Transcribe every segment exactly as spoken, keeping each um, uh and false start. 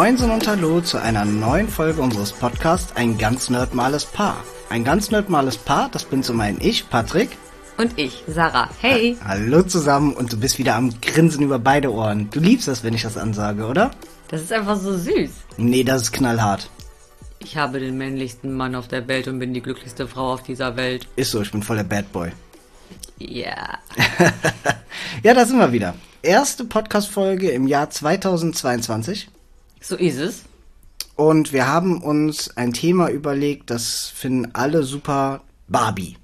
Moinsen und Hallo zu einer neuen Folge unseres Podcasts Ein ganz nerdmales Paar. Ein ganz nerdmales Paar, das bin zum einen ich, Patrick. Und ich, Sarah. Hey. Ha- Hallo zusammen und du bist wieder am Grinsen über beide Ohren. Du liebst das, wenn ich das ansage, oder? Das ist einfach so süß. Nee, das ist knallhart. Ich habe den männlichsten Mann auf der Welt und bin die glücklichste Frau auf dieser Welt. Ist so, ich bin voll der Bad Boy. Ja. Ja, da sind wir wieder. Erste Podcast-Folge im Jahr zweitausendzweiundzwanzig. So ist es. Und wir haben uns ein Thema überlegt, das finden alle super: Barbie.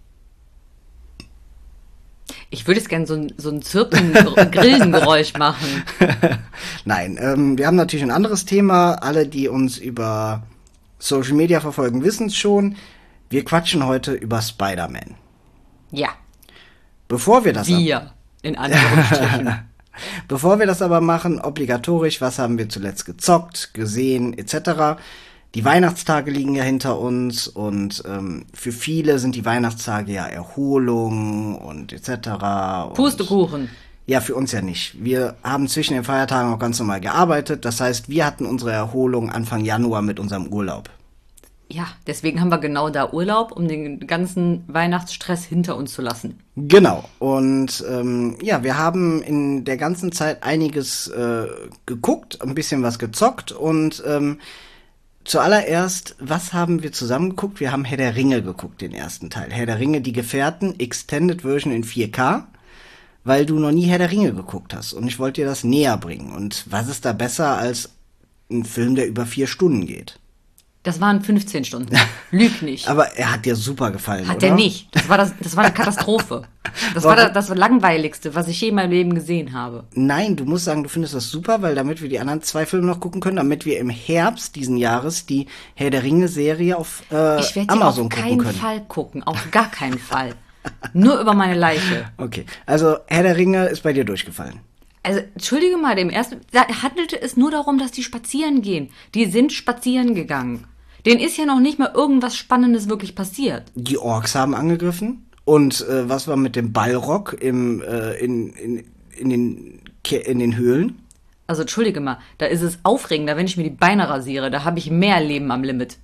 Ich würde jetzt gerne so ein, so ein Zirpen, Grillengeräusch machen. Nein, ähm, wir haben natürlich ein anderes Thema. Alle, die uns über Social Media verfolgen, wissen es schon. Wir quatschen heute über Spider-Man. Ja. Bevor wir das Wir, in Anführungsstrichen. Bevor wir das aber machen, obligatorisch, was haben wir zuletzt gezockt, gesehen, et cetera. Die Weihnachtstage liegen ja hinter uns und ähm, für viele sind die Weihnachtstage ja Erholung und et cetera. Und Pustekuchen. ja, für uns ja nicht. Wir haben zwischen den Feiertagen auch ganz normal gearbeitet. Das heißt, wir hatten unsere Erholung Anfang Januar mit unserem Urlaub. Ja, deswegen haben wir genau da Urlaub, um den ganzen Weihnachtsstress hinter uns zu lassen. Genau. Und ähm, ja, wir haben in der ganzen Zeit einiges äh, geguckt, ein bisschen was gezockt und ähm, zuallererst, was haben wir zusammen geguckt? Wir haben Herr der Ringe geguckt, den ersten Teil. Herr der Ringe, die Gefährten, Extended Version in vier K, weil du noch nie Herr der Ringe geguckt hast. Und ich wollte dir das näher bringen. Und was ist da besser als ein Film, der über vier Stunden geht? Das waren fünfzehn Stunden. Lüg nicht. Aber er hat dir super gefallen, Hat oder? der nicht. Das war, das, das war eine Katastrophe. Das war das, das Langweiligste, was ich je in meinem Leben gesehen habe. Nein, du musst sagen, du findest das super, weil damit wir die anderen zwei Filme noch gucken können, damit wir im Herbst diesen Jahres die Herr der Ringe-Serie auf äh, Ich werde die Amazon auf gucken keinen können. Fall gucken. Auf gar keinen Fall. Nur über meine Leiche. Okay, also Herr der Ringe ist bei dir durchgefallen. Also, entschuldige mal, dem ersten, da handelte es nur darum, dass die spazieren gehen. Die sind spazieren gegangen. Denen ist ja noch nicht mal irgendwas Spannendes wirklich passiert. Die Orks haben angegriffen. Und äh, was war mit dem Balrog im, äh, in, in, in, den, Ke- in den Höhlen? Also, entschuldige mal, da ist es aufregender, wenn ich mir die Beine rasiere. Da habe ich mehr Leben am Limit.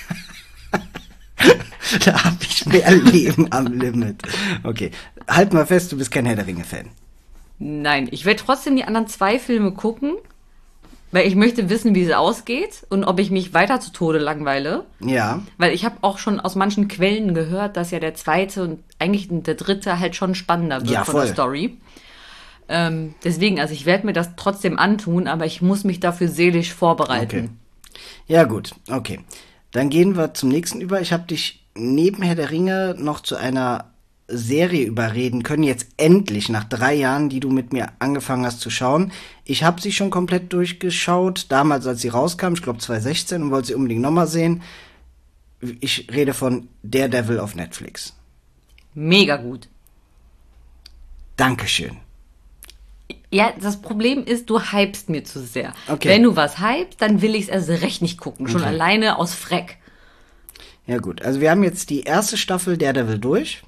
Da habe ich mehr Leben am Limit. Okay, halt mal fest, du bist kein Herr der Ringe-Fan. Nein, ich werde trotzdem die anderen zwei Filme gucken, weil ich möchte wissen, wie es ausgeht und ob ich mich weiter zu Tode langweile. Ja. Weil ich habe auch schon aus manchen Quellen gehört, dass ja der zweite und eigentlich der dritte halt schon spannender wird Ja, von voll. der Story. Ähm, deswegen, also ich werde mir das trotzdem antun, aber ich muss mich dafür seelisch vorbereiten. Okay. Ja gut, okay. Dann gehen wir zum nächsten über. Ich habe dich neben Herr der Ringe noch zu einer Serie überreden können, jetzt endlich nach drei Jahren, die du mit mir angefangen hast zu schauen. Ich habe sie schon komplett durchgeschaut, damals als sie rauskam, ich glaube zwanzig sechzehn, und wollte sie unbedingt nochmal sehen. Ich rede von Daredevil auf Netflix. Mega gut. Dankeschön. Ja, das Problem ist, du hypst mir zu sehr. Okay. Wenn du was hypst, dann will ich es erst recht nicht gucken. Schon Okay. alleine aus Freck. Ja gut, also wir haben jetzt die erste Staffel Daredevil durch.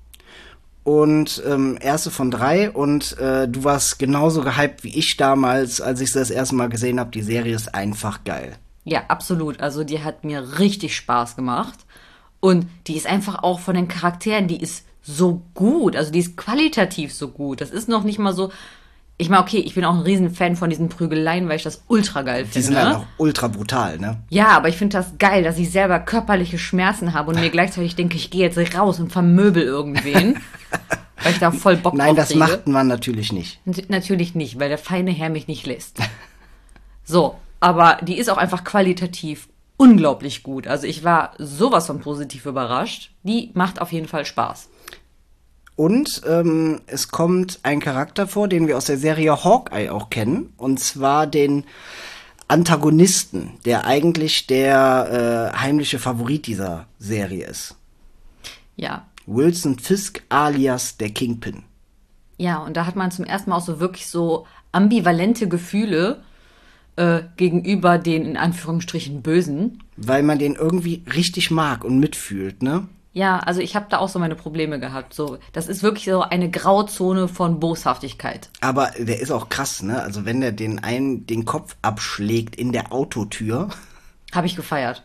Und ähm, erste von drei und äh, du warst genauso gehypt wie ich damals, als ich sie das erste Mal gesehen habe. Die Serie ist einfach geil. Ja, absolut. Also die hat mir richtig Spaß gemacht. Und die ist einfach auch von den Charakteren, die ist so gut. Also die ist qualitativ so gut. Das ist noch nicht mal so... Ich meine, okay, ich bin auch ein Riesenfan von diesen Prügeleien, weil ich das ultra geil finde. Die sind halt auch ultra brutal, ne? Ja, aber ich finde das geil, dass ich selber körperliche Schmerzen habe und mir gleichzeitig denke, ich gehe jetzt raus und vermöbel irgendwen. Weil ich da voll Bock Nein, drauf das kriege. macht man natürlich nicht. Nat- Natürlich nicht, weil der feine Herr mich nicht lässt. So, aber die ist auch einfach qualitativ unglaublich gut. Also ich war sowas von positiv überrascht. Die macht auf jeden Fall Spaß. Und ähm, es kommt ein Charakter vor, den wir aus der Serie Hawkeye auch kennen. Und zwar den Antagonisten, der eigentlich der äh, heimliche Favorit dieser Serie ist. Ja. Wilson Fisk alias der Kingpin. Ja, und da hat man zum ersten Mal auch so wirklich so ambivalente Gefühle äh, gegenüber den in Anführungsstrichen Bösen. Weil man den irgendwie richtig mag und mitfühlt, ne? Ja, also ich habe da auch so meine Probleme gehabt. So, das ist wirklich so eine Grauzone von Boshaftigkeit. Aber der ist auch krass, ne? Also wenn der den einen den Kopf abschlägt in der Autotür, Habe ich gefeiert.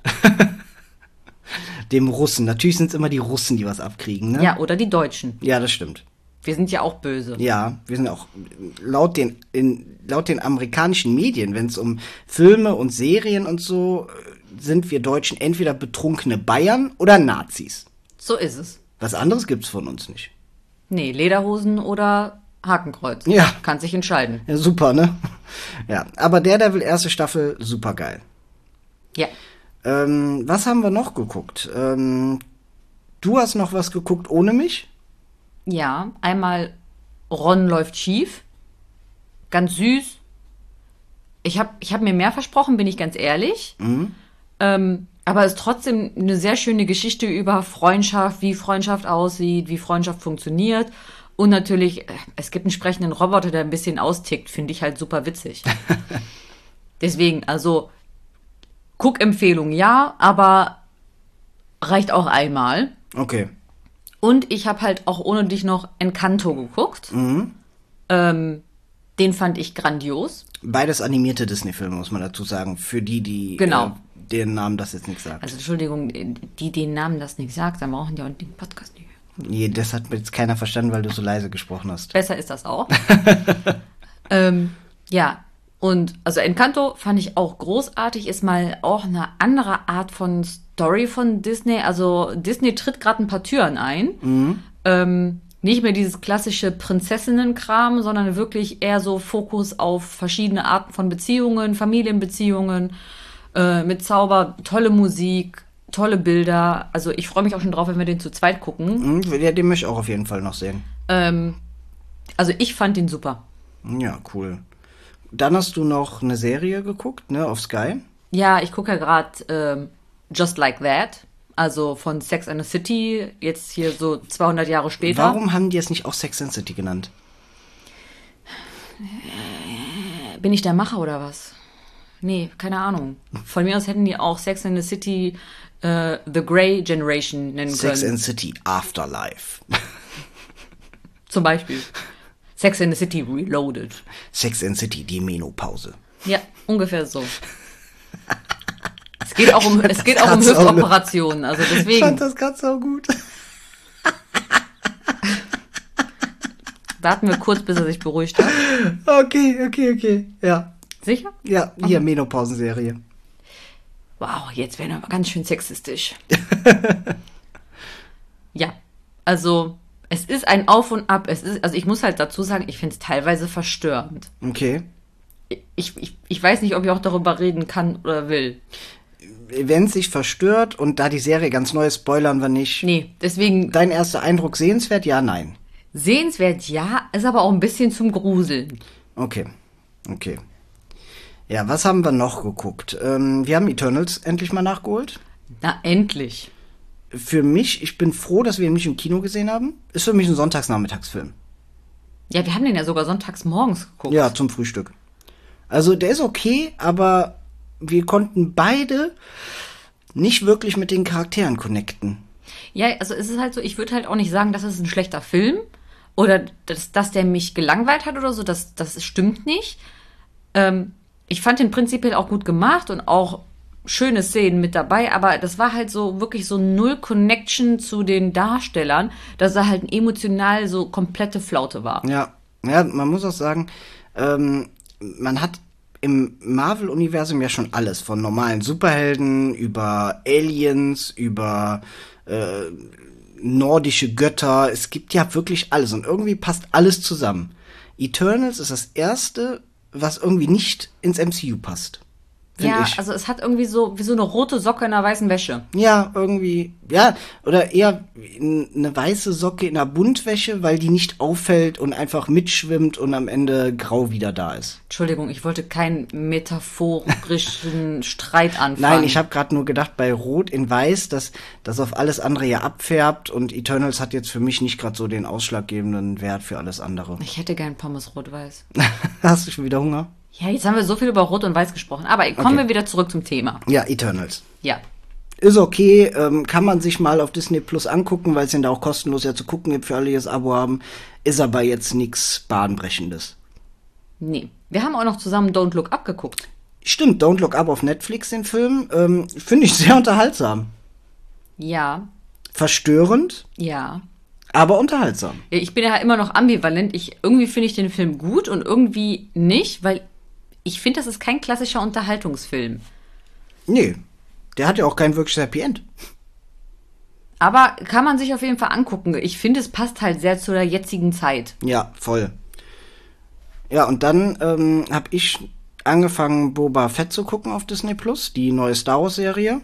dem Russen. Natürlich sind es immer die Russen, die was abkriegen, ne? Ja, oder die Deutschen. Ja, das stimmt. Wir sind ja auch böse. Ja, wir sind auch laut den in, laut den amerikanischen Medien, wenn es um Filme und Serien und so, sind wir Deutschen entweder betrunkene Bayern oder Nazis. So ist es. Was anderes gibt's von uns nicht. Nee, Lederhosen oder Hakenkreuz. Ja. Kann sich entscheiden. Ja, super, ne? Ja, aber Daredevil erste Staffel, super geil. Ja. Ähm, was haben wir noch geguckt? Ähm, du hast noch was geguckt ohne mich? Ja, einmal Ron läuft schief. Ganz süß. Ich habe ich hab mir mehr versprochen, bin ich ganz ehrlich. Mhm. Ähm, aber es ist trotzdem eine sehr schöne Geschichte über Freundschaft, wie Freundschaft aussieht, wie Freundschaft funktioniert. Und natürlich, äh, es gibt einen sprechenden Roboter, der ein bisschen austickt. Finde ich halt super witzig. Deswegen, also, Guckempfehlung ja, aber reicht auch einmal. Okay. Und ich habe halt auch ohne dich noch Encanto geguckt. Mhm. Ähm, den fand ich grandios. Beides animierte Disney-Filme, muss man dazu sagen. Für die, die Genau. äh, deren Namen das jetzt nicht sagt. Also Entschuldigung, die den Namen das nicht sagt, dann brauchen die auch den Podcast nicht. Nee, das hat jetzt keiner verstanden, weil du so leise gesprochen hast. Besser ist das auch. ähm, ja, und also Encanto fand ich auch großartig, ist mal auch eine andere Art von Story von Disney. Also Disney tritt gerade ein paar Türen ein. Mhm. Ähm, nicht mehr dieses klassische Prinzessinnenkram, sondern wirklich eher so Fokus auf verschiedene Arten von Beziehungen, Familienbeziehungen, äh, mit Zauber, tolle Musik, tolle Bilder. Also ich freue mich auch schon drauf, wenn wir den zu zweit gucken. Mhm, ja, den möchte ich auch auf jeden Fall noch sehen. Ähm, also ich fand den super. Ja, cool. Dann hast du noch eine Serie geguckt, ne, auf Sky. Ja, ich gucke ja gerade ähm, Just Like That, also von Sex and the City, jetzt hier so zweihundert Jahre später. Warum haben die es nicht auch Sex and the City genannt? Bin ich der Macher oder was? Nee, keine Ahnung. Von mir aus hätten die auch Sex and the City äh, The Grey Generation nennen Sex können. and the City Afterlife. Zum Beispiel. Sex and the City Reloaded. Sex and the City, die Menopause. Ja, ungefähr so. Es geht auch um, es geht auch um Ganz Hüftoperationen, also Ich fand deswegen. das gerade so gut. Warten wir kurz, bis er sich beruhigt hat. Okay, okay, okay. Ja. Sicher? Ja, hier Menopausenserie. Wow, jetzt werden wir aber ganz schön sexistisch. Ja, also es ist ein Auf und Ab. Es ist, also ich muss halt dazu sagen, ich finde es teilweise verstörend. Okay. Ich, ich, ich weiß nicht, ob ich auch darüber reden kann oder will. Wenn es sich verstört und da die Serie ganz neu ist, spoilern wir nicht. Nee, deswegen Dein erster Eindruck sehenswert? Ja, nein. sehenswert, ja, ist aber auch ein bisschen zum Gruseln. Okay. Okay. Ja, was haben wir noch geguckt? Ähm, wir haben Eternals endlich mal nachgeholt. Na, endlich. Für mich, ich bin froh, dass wir ihn nicht im Kino gesehen haben. Ist für mich ein Sonntagsnachmittagsfilm. Ja, wir haben den ja sogar sonntags morgens geguckt. Ja, zum Frühstück. Also der ist okay, aber wir konnten beide nicht wirklich mit den Charakteren connecten. Ja, also es ist halt so, ich würde halt auch nicht sagen, das ist ein schlechter Film oder dass, dass der mich gelangweilt hat oder so, das, das stimmt nicht. Ähm, ich fand den prinzipiell auch gut gemacht und auch schöne Szenen mit dabei, aber das war halt so wirklich so null Connection zu den Darstellern, dass er halt emotional so komplette Flaute war. Ja, ja, man muss auch sagen, ähm, man hat im Marvel-Universum ja schon alles, von normalen Superhelden über Aliens, über äh, nordische Götter. Es gibt ja wirklich alles und irgendwie passt alles zusammen. Eternals ist das erste, was irgendwie nicht ins M C U passt. Find Ja, ich. also es hat irgendwie so wie so eine rote Socke in einer weißen Wäsche. Ja, irgendwie, ja, oder eher eine weiße Socke in einer Buntwäsche, weil die nicht auffällt und einfach mitschwimmt und am Ende grau wieder da ist. Entschuldigung, ich wollte keinen metaphorischen Streit anfangen. Nein, ich habe gerade nur gedacht, bei Rot in Weiß, dass das auf alles andere ja abfärbt und Eternals hat jetzt für mich nicht gerade so den ausschlaggebenden Wert für alles andere. Ich hätte gern Pommes rot-weiß. Hast du schon wieder Hunger? Ja, jetzt haben wir so viel über Rot und Weiß gesprochen, aber kommen Okay. wir wieder zurück zum Thema. Ja, Eternals. Ja. ist okay, ähm, kann man sich mal auf Disney Plus angucken, weil es ihn da auch kostenlos ja zu gucken gibt für alle, die das Abo haben. Ist aber jetzt nichts Bahnbrechendes. Nee. Wir haben auch noch zusammen Don't Look Up geguckt. Stimmt, Don't Look Up auf Netflix, den Film. Ähm, finde ich sehr unterhaltsam. Ja. Verstörend, Ja. aber unterhaltsam. Ja, ich bin ja immer noch ambivalent. Ich, irgendwie finde ich den Film gut und irgendwie nicht, weil ich finde, das ist kein klassischer Unterhaltungsfilm. Nee, der hat ja auch kein wirkliches Happy End. Aber kann man sich auf jeden Fall angucken. Ich finde, es passt halt sehr zu der jetzigen Zeit. Ja, voll. Ja, und dann ähm, habe ich angefangen, Boba Fett zu gucken auf Disney Plus, die neue Star Wars Serie.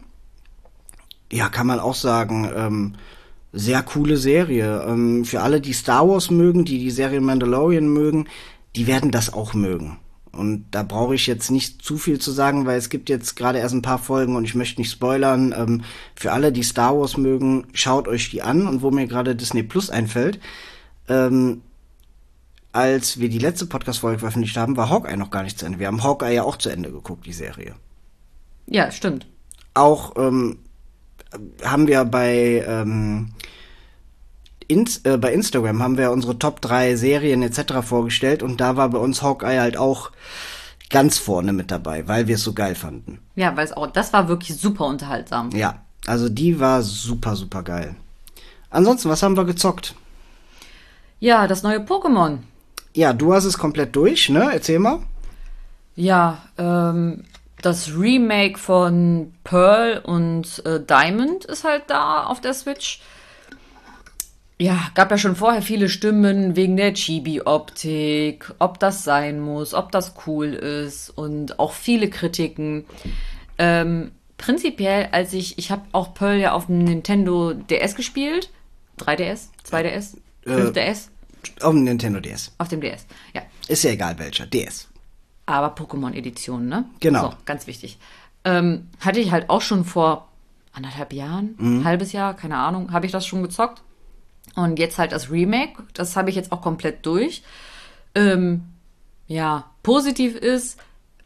Ja, kann man auch sagen, ähm, sehr coole Serie. Ähm, für alle, die Star Wars mögen, die die Serie Mandalorian mögen, die werden das auch mögen. Und da brauche ich jetzt nicht zu viel zu sagen, weil es gibt jetzt gerade erst ein paar Folgen und ich möchte nicht spoilern. Ähm, für alle, die Star Wars mögen, schaut euch die an. Und wo mir gerade Disney Plus einfällt, ähm, als wir die letzte Podcast-Folge veröffentlicht haben, war Hawkeye noch gar nicht zu Ende. Wir haben Hawkeye ja auch zu Ende geguckt, die Serie. Ja, stimmt. Auch ähm, haben wir bei ähm, Ins, äh, bei Instagram haben wir unsere Top drei Serien et cetera vorgestellt und da war bei uns Hawkeye halt auch ganz vorne mit dabei, weil wir es so geil fanden. Ja, weil es auch, das war wirklich super unterhaltsam. Ja, also die war super, super geil. Ansonsten, was haben wir gezockt? Ja, das neue Pokémon. Ja, du hast es komplett durch, ne? Erzähl mal. Ja, ähm, das Remake von Pearl und äh, Diamond ist halt da auf der Switch. Ja, gab ja schon vorher viele Stimmen wegen der Chibi-Optik, ob das sein muss, ob das cool ist und auch viele Kritiken. Ähm, prinzipiell, als ich, ich habe auch Pearl ja auf dem Nintendo D S gespielt. drei D S? zwei D S? fünf D S? Auf dem Nintendo D S. Auf dem D S, ja. Ist ja egal welcher, D S. Aber Pokémon-Edition, ne? Genau. So, ganz wichtig. Ähm, hatte ich halt auch schon vor anderthalb Jahren, mhm. halbes Jahr, keine Ahnung, habe ich das schon gezockt. Und jetzt halt das Remake, das habe ich jetzt auch komplett durch. Ähm, ja, positiv ist,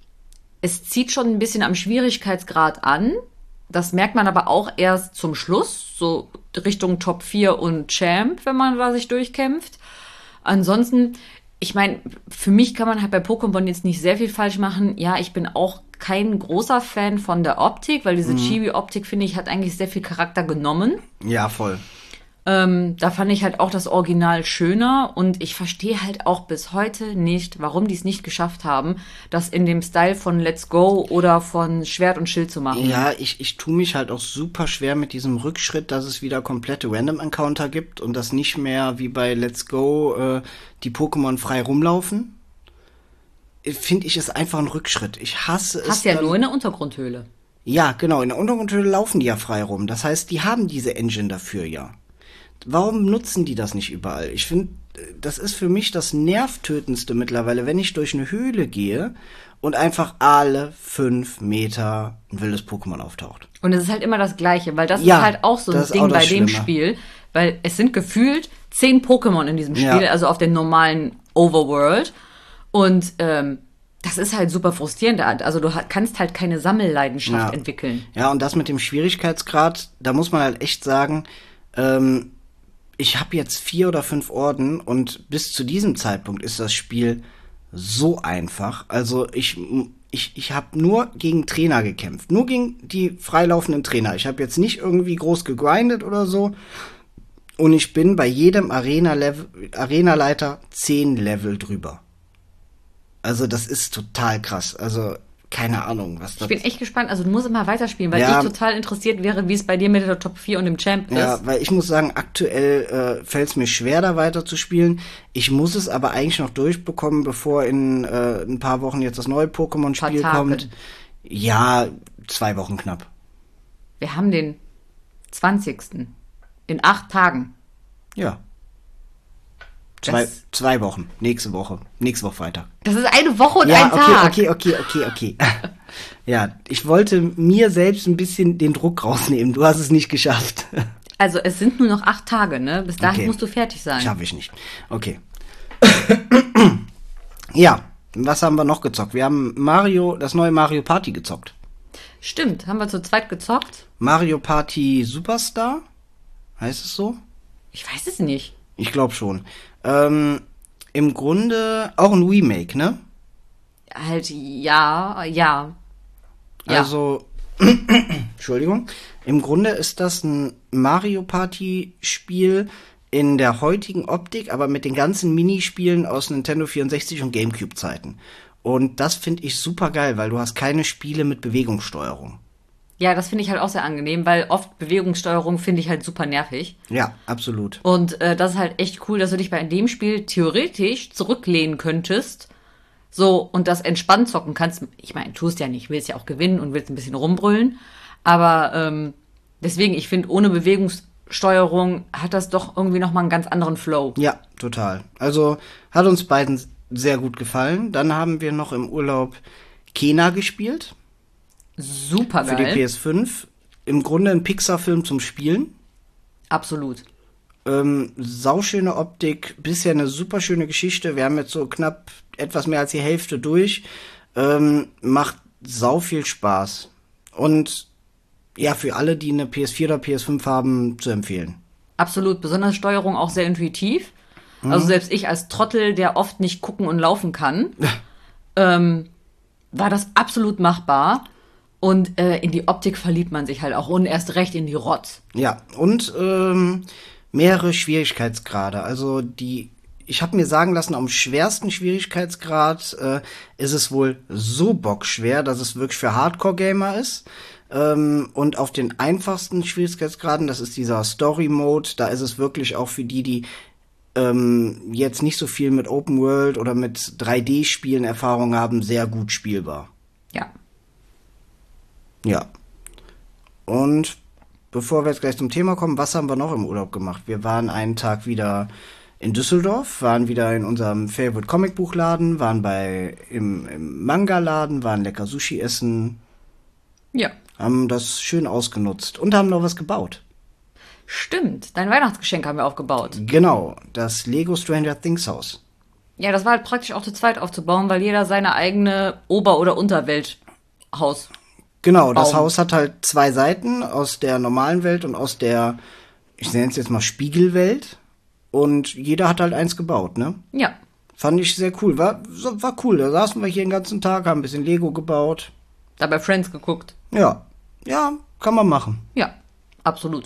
es zieht schon ein bisschen am Schwierigkeitsgrad an. Das merkt man aber auch erst zum Schluss, so Richtung Top vier und Champ, wenn man da sich durchkämpft. Ansonsten, ich meine, für mich kann man halt bei Pokémon jetzt nicht sehr viel falsch machen. Ja, ich bin auch kein großer Fan von der Optik, weil diese mhm. Chibi-Optik, finde ich, hat eigentlich sehr viel Charakter genommen. Ja, voll. Ähm, da fand ich halt auch das Original schöner und ich verstehe halt auch bis heute nicht, warum die es nicht geschafft haben, das in dem Style von Let's Go oder von Schwert und Schild zu machen. Ja, ich, ich tue mich halt auch super schwer mit diesem Rückschritt, dass es wieder komplette Random-Encounter gibt und dass nicht mehr wie bei Let's Go äh, die Pokémon frei rumlaufen. Finde ich, ist einfach ein Rückschritt. Ich hasse es. Hast ja nur in der Untergrundhöhle. Ja, genau, in der Untergrundhöhle laufen die ja frei rum. Das heißt, die haben diese Engine dafür ja. Warum nutzen die das nicht überall? Ich finde, das ist für mich das Nervtötendste mittlerweile, wenn ich durch eine Höhle gehe und einfach alle fünf Meter ein wildes Pokémon auftaucht. Und es ist halt immer das Gleiche, weil das ja, ist halt auch so ein Ding bei dem Spiel, weil es sind gefühlt zehn Pokémon in diesem Spiel, ja. also auf den normalen Overworld. Und ähm, das ist halt super frustrierend. Also du kannst halt keine Sammelleidenschaft ja. entwickeln. Ja, und das mit dem Schwierigkeitsgrad, da muss man halt echt sagen, ähm, ich habe jetzt vier oder fünf Orden und bis zu diesem Zeitpunkt ist das Spiel so einfach. Also ich ich ich habe nur gegen Trainer gekämpft, nur gegen die freilaufenden Trainer. Ich habe jetzt nicht irgendwie groß gegrindet oder so. Und ich bin bei jedem Arena-Level, Arena-Leiter zehn Level drüber. Also das ist total krass. Also keine Ahnung, was das ist. Ich bin echt gespannt. Also du musst immer weiterspielen, weil ja, ich total interessiert wäre, wie es bei dir mit der Top vier und dem Champ ist. Ja, weil ich muss sagen, aktuell äh, fällt es mir schwer, da weiter zu spielen. Ich muss es aber eigentlich noch durchbekommen, bevor in äh, ein paar Wochen jetzt das neue Pokémon-Spiel kommt. Ja, zwei Wochen knapp. Wir haben den zwanzigsten In acht Tagen. Ja. Zwei, zwei Wochen. Nächste Woche. Nächste Woche Freitag. Das ist eine Woche und ja, ein okay, Tag. Okay, okay, okay, okay, okay. Ja, ich wollte mir selbst ein bisschen den Druck rausnehmen. Du hast es nicht geschafft. Also es sind nur noch acht Tage, ne? Bis dahin okay. musst du fertig sein. Schaffe ich nicht. Okay. Ja, was haben wir noch gezockt? Wir haben Mario, das neue Mario Party gezockt. Stimmt, haben wir zu zweit gezockt? Mario Party Superstar? Heißt es so? Ich weiß es nicht. Ich glaube schon. Ähm, im Grunde auch ein Remake, ne? Halt, ja, ja. Ja. Also, Entschuldigung. Im Grunde ist das ein Mario Party Spiel in der heutigen Optik, aber mit den ganzen Minispielen aus Nintendo vierundsechzig und GameCube Zeiten. Und das finde ich super geil, weil du hast keine Spiele mit Bewegungssteuerung. Ja, das finde ich halt auch sehr angenehm, weil oft Bewegungssteuerung finde ich halt super nervig. Ja, absolut. Und äh, das ist halt echt cool, dass du dich bei dem Spiel theoretisch zurücklehnen könntest. So, und das entspannt zocken kannst. Ich meine, tust ja nicht, willst ja auch gewinnen und willst ein bisschen rumbrüllen. Aber ähm, deswegen, ich finde, ohne Bewegungssteuerung hat das doch irgendwie nochmal einen ganz anderen Flow. Ja, total. Also hat uns beiden sehr gut gefallen. Dann haben wir noch im Urlaub Kena gespielt. Super Für die geil. P S fünf. Im Grunde ein Pixar-Film zum Spielen. Absolut. Ähm, sauschöne Optik, bisher eine super schöne Geschichte. Wir haben jetzt so knapp etwas mehr als die Hälfte durch. Ähm, macht sau viel Spaß. Und ja, für alle, die eine P S vier oder P S fünf haben, zu empfehlen. Absolut. Besonders Steuerung auch sehr intuitiv. Also selbst ich als Trottel, der oft nicht gucken und laufen kann, ähm, war das absolut machbar. Und äh, in die Optik verliebt man sich halt auch und erst recht in die Rotz. Ja, und ähm, mehrere Schwierigkeitsgrade. Also die, ich habe mir sagen lassen, am schwersten Schwierigkeitsgrad äh, ist es wohl so bockschwer, dass es wirklich für Hardcore-Gamer ist. Ähm, und auf den einfachsten Schwierigkeitsgraden, das ist dieser Story-Mode, da ist es wirklich auch für die, die ähm, jetzt nicht so viel mit Open World oder mit drei D-Spielen Erfahrung haben, sehr gut spielbar. Ja. Ja. Und bevor wir jetzt gleich zum Thema kommen, was haben wir noch im Urlaub gemacht? Wir waren einen Tag wieder in Düsseldorf, waren wieder in unserem Favorite Comicbuchladen, waren bei im, im Manga-Laden, waren lecker Sushi essen, Ja. haben das schön ausgenutzt und haben noch was gebaut. Stimmt. Dein Weihnachtsgeschenk haben wir aufgebaut. Genau, das Lego Stranger Things Haus. Ja, das war halt praktisch auch zu zweit aufzubauen, weil jeder seine eigene Ober- oder Unterwelthaus. Genau, das Baum. Haus hat halt zwei Seiten, aus der normalen Welt und aus der, ich nenne es jetzt mal Spiegelwelt. Und jeder hat halt eins gebaut, ne? Ja. Fand ich sehr cool. War, so- war cool. Da saßen wir hier den ganzen Tag, haben ein bisschen Lego gebaut. Dabei Friends geguckt. Ja. Ja, kann man machen. Ja. Absolut.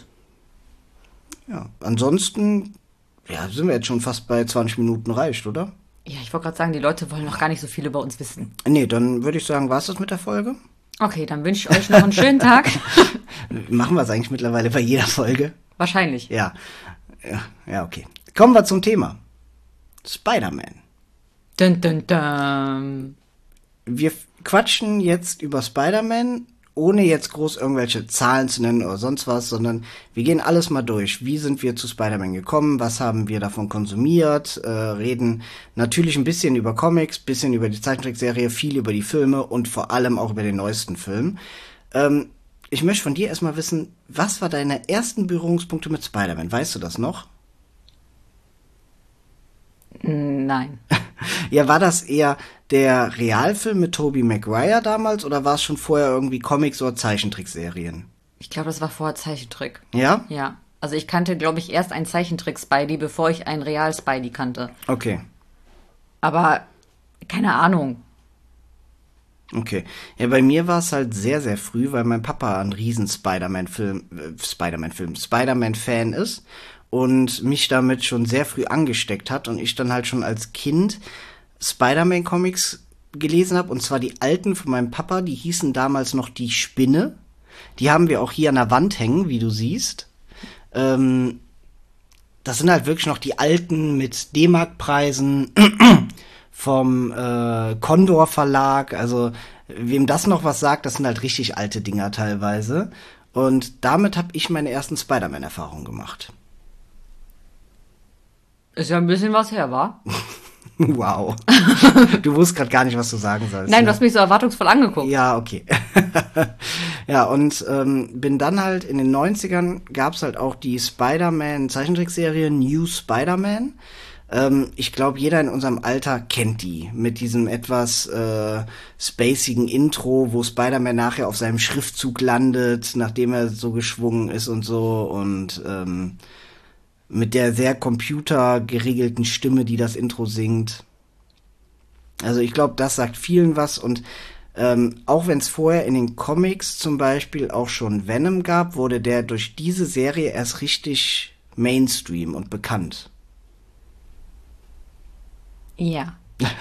Ja. Ansonsten, ja, sind wir jetzt schon fast bei zwanzig Minuten reicht, oder? Ja, ich wollte gerade sagen, die Leute wollen noch gar nicht so viel über uns wissen. Nee, dann würde ich sagen, war's das mit der Folge? Okay, dann wünsche ich euch noch einen schönen Tag. Machen wir es eigentlich mittlerweile bei jeder Folge? Wahrscheinlich. Ja. Ja, ja, okay. Kommen wir zum Thema. Spider-Man. Dun, dun, dun. Wir quatschen jetzt über Spider-Man, ohne jetzt groß irgendwelche Zahlen zu nennen oder sonst was, sondern wir gehen alles mal durch. Wie sind wir zu Spider-Man gekommen? Was haben wir davon konsumiert? Äh, reden natürlich ein bisschen über Comics, bisschen über die Zeichentrickserie, viel über die Filme und vor allem auch über den neuesten Film. Ähm, ich möchte von dir erstmal wissen, was war deine ersten Berührungspunkte mit Spider-Man? Weißt du das noch? Nein. Ja, war das eher der Realfilm mit Tobey Maguire damals oder war es schon vorher irgendwie Comics oder Zeichentrickserien? Ich glaube, das war vorher Zeichentrick. Ja? Ja. Also ich kannte, glaube ich, erst einen Zeichentrick-Spidey, bevor ich einen Real-Spidey kannte. Okay. Aber keine Ahnung. Okay. Ja, bei mir war es halt sehr, sehr früh, weil mein Papa ein riesen Spider-Man-Film, äh, Spider-Man-Film, Spider-Man-Fan ist und mich damit schon sehr früh angesteckt hat und ich dann halt schon als Kind Spider-Man-Comics gelesen habe, und zwar die alten von meinem Papa, die hießen damals noch Die Spinne. Die haben wir auch hier an der Wand hängen, wie du siehst. Ähm, das sind halt wirklich noch die alten mit D-Mark-Preisen vom äh, Condor Verlag. Also wem das noch was sagt, das sind halt richtig alte Dinger teilweise. Und damit habe ich meine ersten Spider-Man-Erfahrungen gemacht. Ist ja ein bisschen was her, wa? Wow. Du wusstest gerade gar nicht, was du sagen sollst. Nein, ne? du hast mich so erwartungsvoll angeguckt. Ja, okay. Ja, und ähm, bin dann halt in den neunzigern gab's halt auch die Spider-Man Zeichentrickserie New Spider-Man. Ähm, ich glaube, jeder in unserem Alter kennt die. Mit diesem etwas äh, spacigen Intro, wo Spider-Man nachher auf seinem Schriftzug landet, nachdem er so geschwungen ist und so. Und ähm, mit der sehr computergeregelten Stimme, die das Intro singt. Also ich glaube, das sagt vielen was. Und ähm, auch wenn es vorher in den Comics zum Beispiel auch schon Venom gab, wurde der durch diese Serie erst richtig Mainstream und bekannt. Ja.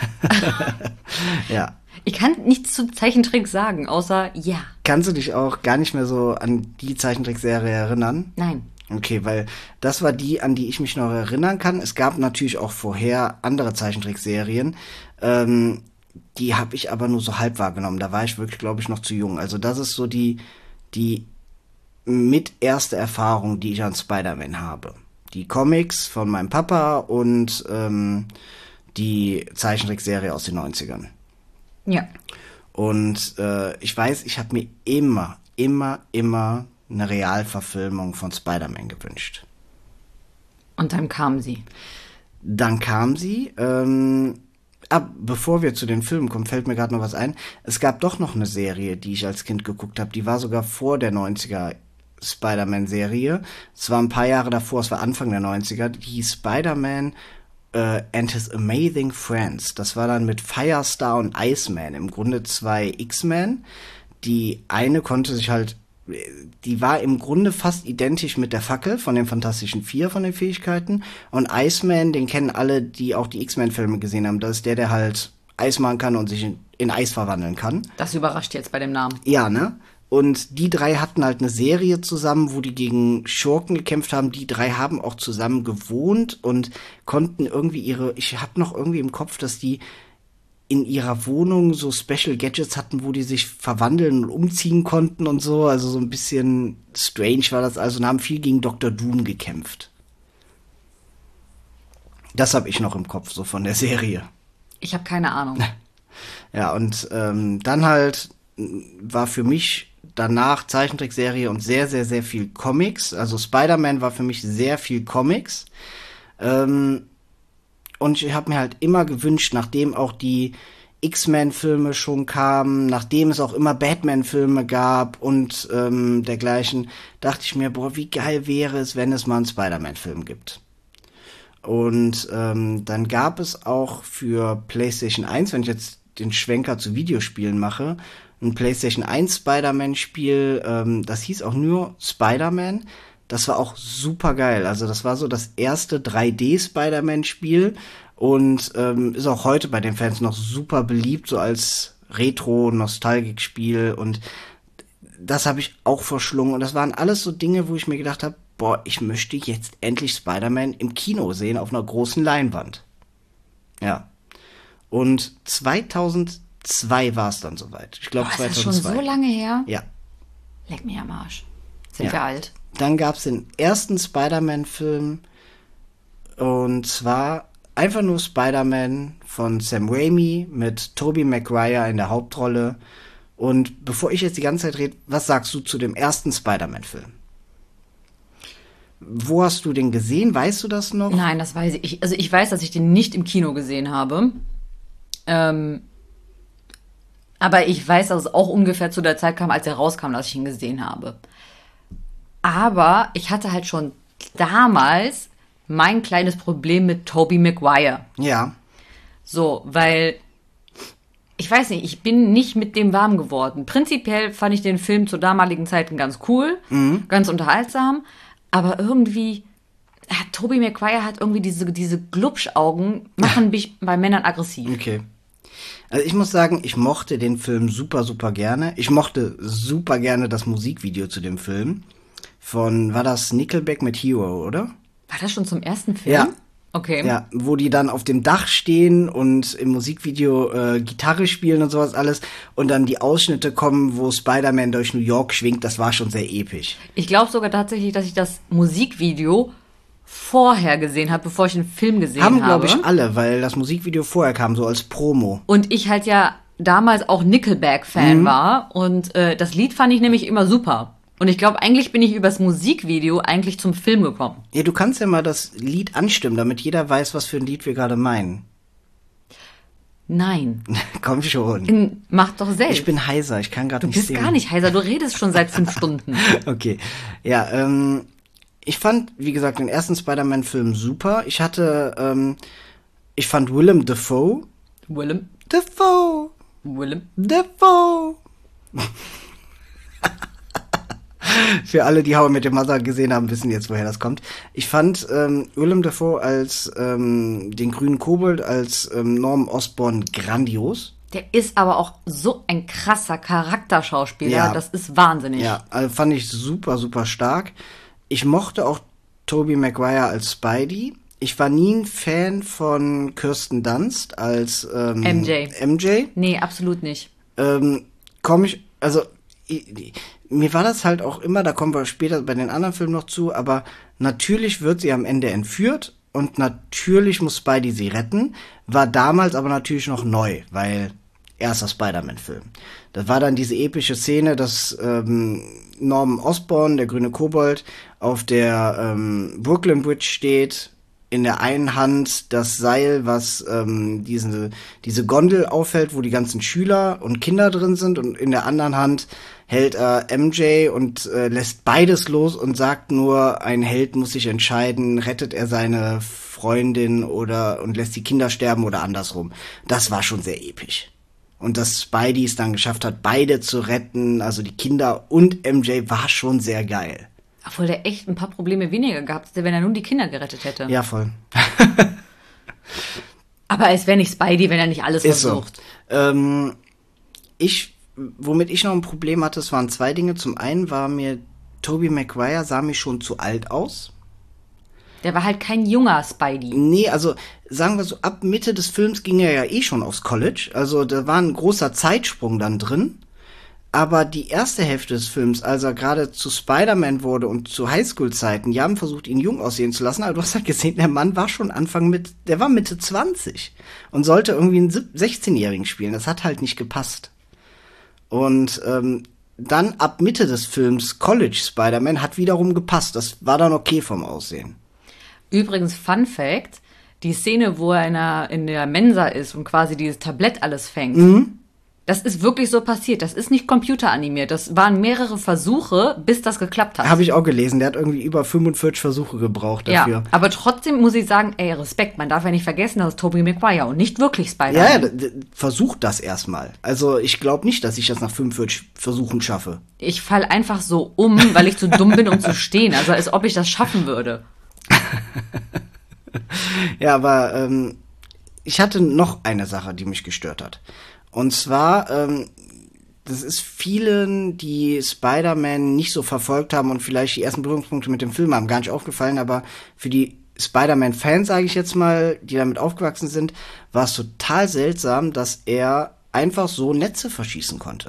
Ja. Ich kann nichts zu Zeichentrick sagen, außer ja. Kannst du dich auch gar nicht mehr so an die Zeichentrickserie erinnern? Nein. Okay, weil das war die, an die ich mich noch erinnern kann. Es gab natürlich auch vorher andere Zeichentrickserien. Ähm, die habe ich aber nur so halb wahrgenommen. Da war ich wirklich, glaube ich, noch zu jung. Also das ist so die, die mit erste Erfahrung, die ich an Spider-Man habe. Die Comics von meinem Papa und ähm, die Zeichentrickserie aus den neunzigern. Ja. Und äh, ich weiß, ich habe mir immer, immer, immer eine Realverfilmung von Spider-Man gewünscht. Und dann kam sie. Dann kam sie. Ähm, ab, bevor wir zu den Filmen kommen, fällt mir gerade noch was ein. Es gab doch noch eine Serie, die ich als Kind geguckt habe. Die war sogar vor der neunziger Spider-Man-Serie. Es war ein paar Jahre davor, es war Anfang der neunziger. Die hieß Spider-Man uh, and His Amazing Friends. Das war dann mit Firestar und Iceman. Im Grunde zwei X-Men. Die eine konnte sich halt die war im Grunde fast identisch mit der Fackel von den Fantastischen Vier von den Fähigkeiten. Und Iceman, den kennen alle, die auch die X-Men-Filme gesehen haben. Das ist der, der halt Eis machen kann und sich in, in Eis verwandeln kann. Das überrascht jetzt bei dem Namen. Ja, ne? Und die drei hatten halt eine Serie zusammen, wo die gegen Schurken gekämpft haben. Die drei haben auch zusammen gewohnt und konnten irgendwie ihre... Ich hab noch irgendwie im Kopf, dass die in ihrer Wohnung so Special Gadgets hatten, wo die sich verwandeln und umziehen konnten und so. Also so ein bisschen strange war das also und haben viel gegen Doktor Doom gekämpft. Das habe ich noch im Kopf, so von der Serie. Ich habe keine Ahnung. Ja, und ähm, dann halt war für mich danach Zeichentrickserie und sehr, sehr, sehr viel Comics. Also Spider-Man war für mich sehr viel Comics. Ähm, Und ich habe mir halt immer gewünscht, nachdem auch die X-Men-Filme schon kamen, nachdem es auch immer Batman-Filme gab und ähm, dergleichen, dachte ich mir, boah, wie geil wäre es, wenn es mal einen Spider-Man-Film gibt. Und ähm, dann gab es auch für PlayStation eins, wenn ich jetzt den Schwenker zu Videospielen mache, ein PlayStation eins Spider-Man-Spiel, ähm, das hieß auch nur Spider-Man. Das war auch super geil. Also das war so das erste drei D Spider-Man-Spiel und ähm, ist auch heute bei den Fans noch super beliebt, so als Retro-Nostalgik-Spiel. Und das habe ich auch verschlungen. Und das waren alles so Dinge, wo ich mir gedacht habe, boah, ich möchte jetzt endlich Spider-Man im Kino sehen, auf einer großen Leinwand. Ja. Und zweitausendzwei war es dann soweit. Ich glaube zweitausendzwei. Ist das schon so lange her? Ja. Leck mir am Arsch. Sind Ja. wir alt? Dann gab es den ersten Spider-Man-Film und zwar einfach nur Spider-Man von Sam Raimi mit Tobey Maguire in der Hauptrolle. Und bevor ich jetzt die ganze Zeit rede, was sagst du zu dem ersten Spider-Man-Film? Wo hast du den gesehen? Weißt du das noch? Nein, das weiß ich. Also ich weiß, dass ich den nicht im Kino gesehen habe. Ähm, aber ich weiß, dass es auch ungefähr zu der Zeit kam, als er rauskam, dass ich ihn gesehen habe. Aber ich hatte halt schon damals mein kleines Problem mit Tobey Maguire. Ja. So, weil, ich weiß nicht, ich bin nicht mit dem warm geworden. Prinzipiell fand ich den Film zu damaligen Zeiten ganz cool, mhm. ganz unterhaltsam, aber irgendwie, ja, Tobey Maguire hat irgendwie diese, diese Glubschaugen, machen mich bei Männern aggressiv. Okay. Also ich muss sagen, ich mochte den Film super, super gerne. Ich mochte super gerne das Musikvideo zu dem Film. Von, war das Nickelback mit Hero, oder? War das schon zum ersten Film? Ja. Okay. Ja, wo die dann auf dem Dach stehen und im Musikvideo äh, Gitarre spielen und sowas alles und dann die Ausschnitte kommen, wo Spider-Man durch New York schwingt, das war schon sehr episch. Ich glaube sogar tatsächlich, dass ich das Musikvideo vorher gesehen habe, bevor ich den Film gesehen Haben, habe. glaube ich, alle, weil das Musikvideo vorher kam, so als Promo. Und ich halt ja damals auch Nickelback-Fan Mhm. war und äh, das Lied fand ich nämlich immer super. Und ich glaube, eigentlich bin ich übers Musikvideo eigentlich zum Film gekommen. Ja, du kannst ja mal das Lied anstimmen, damit jeder weiß, was für ein Lied wir gerade meinen. Nein. Komm schon. In, mach doch selbst. Ich bin heiser, ich kann gerade nicht Du singen. bist gar nicht heiser, du redest schon seit fünf Stunden. Okay. Ja, ähm, ich fand, wie gesagt, den ersten Spider-Man-Film super. Ich hatte, ähm, ich fand Willem Dafoe. Willem. Dafoe. Willem. Dafoe. Für alle, die How I Met Your Mother gesehen haben, wissen jetzt, woher das kommt. Ich fand ähm, Willem Dafoe als ähm, den grünen Kobold, als ähm, Norman Osborn grandios. Der ist aber auch so ein krasser Charakterschauspieler, Ja. das ist wahnsinnig. Ja, also fand ich super, super stark. Ich mochte auch Tobey Maguire als Spidey. Ich war nie ein Fan von Kirsten Dunst als ähm, M J. M J. Nee, absolut nicht. Ähm, komm ich, also ich, mir war das halt auch immer, da kommen wir später bei den anderen Filmen noch zu, aber natürlich wird sie am Ende entführt und natürlich muss Spidey sie retten, war damals aber natürlich noch neu, weil erster Spider-Man-Film. Das war dann diese epische Szene, dass ähm, Norman Osborn, der grüne Kobold, auf der ähm, Brooklyn Bridge steht, in der einen Hand das Seil, was ähm, diese, diese Gondel aufhält, wo die ganzen Schüler und Kinder drin sind, und in der anderen Hand hält er M J und äh, lässt beides los und sagt nur, ein Held muss sich entscheiden, rettet er seine Freundin oder und lässt die Kinder sterben oder andersrum. Das war schon sehr episch. Und dass Spidey es dann geschafft hat, beide zu retten, also die Kinder und M J, war schon sehr geil. Obwohl der echt ein paar Probleme weniger gehabt hätte, wenn er nun die Kinder gerettet hätte. Ja, voll. Aber es wäre nicht Spidey, wenn er nicht alles Ist versucht. so. Ähm, ich, womit ich noch ein Problem hatte, es waren zwei Dinge. Zum einen war mir, Tobey Maguire sah mir schon zu alt aus. Der war halt kein junger Spidey. Nee, also sagen wir so, ab Mitte des Films ging er ja eh schon aufs College. Also da war ein großer Zeitsprung dann drin. Aber die erste Hälfte des Films, als er gerade zu Spider-Man wurde und zu Highschool-Zeiten, die haben versucht, ihn jung aussehen zu lassen, aber du hast halt gesehen, der Mann war schon Anfang mit, der war Mitte zwanzig und sollte irgendwie einen sechzehnjährigen spielen. Das hat halt nicht gepasst. Und ähm, dann ab Mitte des Films College Spider-Man hat wiederum gepasst. Das war dann okay vom Aussehen. Übrigens, Fun Fact, die Szene, wo er in der, in der Mensa ist und quasi dieses Tablett alles fängt, Mhm. das ist wirklich so passiert. Das ist nicht computeranimiert. Das waren mehrere Versuche, bis das geklappt hat. Habe ich auch gelesen. Der hat irgendwie über fünfundvierzig Versuche gebraucht dafür. Ja, aber trotzdem muss ich sagen, ey, Respekt, man darf ja nicht vergessen, das ist Tobey Maguire und nicht wirklich Spider-Man. Ja, ja, d- d- versucht das erstmal. Also ich glaube nicht, dass ich das nach fünfundvierzig Versuchen schaffe. Ich fall einfach so um, weil ich zu dumm bin, um zu stehen. Also als ob ich das schaffen würde. Ja, aber ähm, ich hatte noch eine Sache, die mich gestört hat. Und zwar, ähm, das ist vielen, die Spider-Man nicht so verfolgt haben und vielleicht die ersten Berührungspunkte mit dem Film haben, gar nicht aufgefallen, aber für die Spider-Man-Fans, sage ich jetzt mal, die damit aufgewachsen sind, war es total seltsam, dass er einfach so Netze verschießen konnte.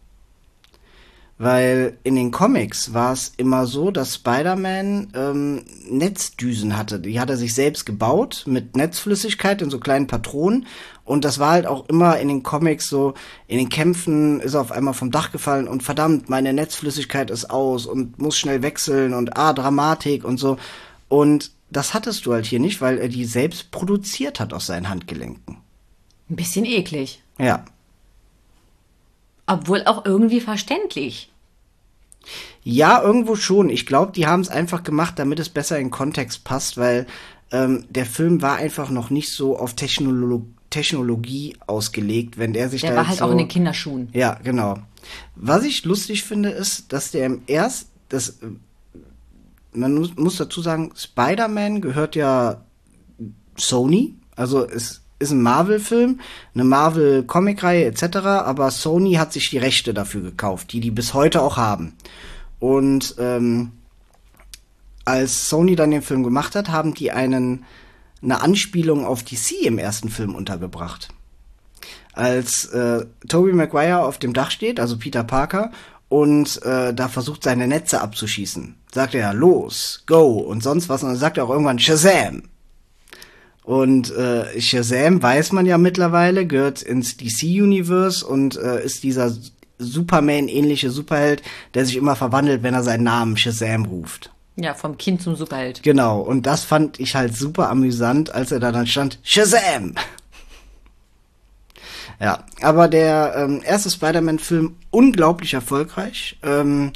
Weil in den Comics war es immer so, dass Spider-Man ähm, Netzdüsen hatte. Die hat er sich selbst gebaut mit Netzflüssigkeit in so kleinen Patronen. Und das war halt auch immer in den Comics so, in den Kämpfen ist er auf einmal vom Dach gefallen und verdammt, meine Netzflüssigkeit ist aus und muss schnell wechseln und ah, Dramatik und so. Und das hattest du halt hier nicht, weil er die selbst produziert hat aus seinen Handgelenken. Ein bisschen eklig. Ja. Obwohl auch irgendwie verständlich. Ja, irgendwo schon. Ich glaube, die haben es einfach gemacht, damit es besser in den Kontext passt, weil ähm, der Film war einfach noch nicht so auf Technolo- Technologie ausgelegt, wenn der sich Der da war jetzt halt so auch in den Kinderschuhen. Ja, genau. Was ich lustig finde, ist, dass der im erst, das, äh, man muss, muss dazu sagen, Spider-Man gehört ja Sony, also es ist ein Marvel-Film, eine Marvel-Comic-Reihe et cetera, aber Sony hat sich die Rechte dafür gekauft, die die bis heute auch haben. Und ähm, als Sony dann den Film gemacht hat, haben die einen eine Anspielung auf D C im ersten Film untergebracht. Als äh, Tobey Maguire auf dem Dach steht, also Peter Parker, und äh, da versucht, seine Netze abzuschießen, sagt er, los, go, und sonst was, und dann sagt er auch irgendwann Shazam. Und äh, Shazam, weiß man ja mittlerweile, gehört ins D C-Universe und äh, ist dieser Superman-ähnliche Superheld, der sich immer verwandelt, wenn er seinen Namen Shazam ruft. Ja, vom Kind zum Superheld. Genau, und das fand ich halt super amüsant, als er da dann stand, Shazam! Ja, aber der ähm, erste Spider-Man-Film unglaublich erfolgreich. Ähm,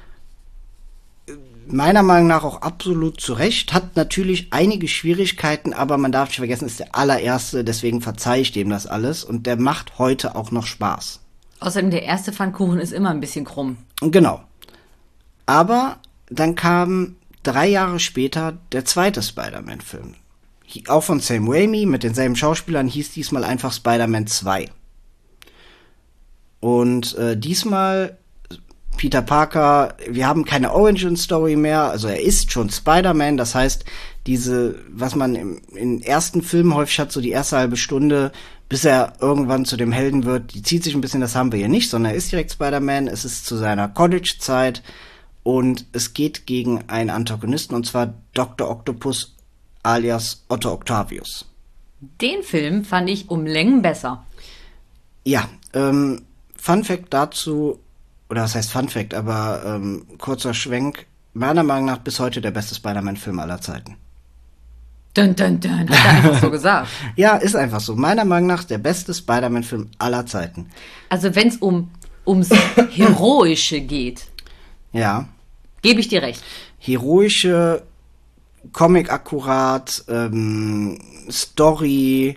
meiner Meinung nach auch absolut zu Recht. Hat natürlich einige Schwierigkeiten, aber man darf nicht vergessen, ist der allererste, deswegen verzeihe ich dem das alles. Und der macht heute auch noch Spaß. Außerdem, der erste Pfannkuchen ist immer ein bisschen krumm. Genau. Aber dann kam drei Jahre später der zweite Spider-Man-Film. Auch von Sam Raimi, mit denselben Schauspielern, hieß diesmal einfach Spider-Man zwei. Und äh, diesmal Peter Parker, wir haben keine Origin-Story mehr, also er ist schon Spider-Man, das heißt, diese, was man im, im ersten Film häufig hat, so die erste halbe Stunde, bis er irgendwann zu dem Helden wird, die zieht sich ein bisschen, das haben wir hier nicht, sondern er ist direkt Spider-Man, es ist zu seiner College-Zeit und es geht gegen einen Antagonisten, und zwar Doktor Octopus alias Otto Octavius. Den Film fand ich um Längen besser. Ja, ähm, Fun Fact dazu, oder was heißt Fun Fact, aber ähm, kurzer Schwenk, meiner Meinung nach bis heute der beste Spider-Man-Film aller Zeiten. Dun, dun, dun, hat er einfach so gesagt. Ja, ist einfach so. Meiner Meinung nach der beste Spider-Man-Film aller Zeiten. Also wenn es um, ums Heroische geht, Ja. gebe ich dir recht. Heroische, Comic-akkurat, ähm, Story,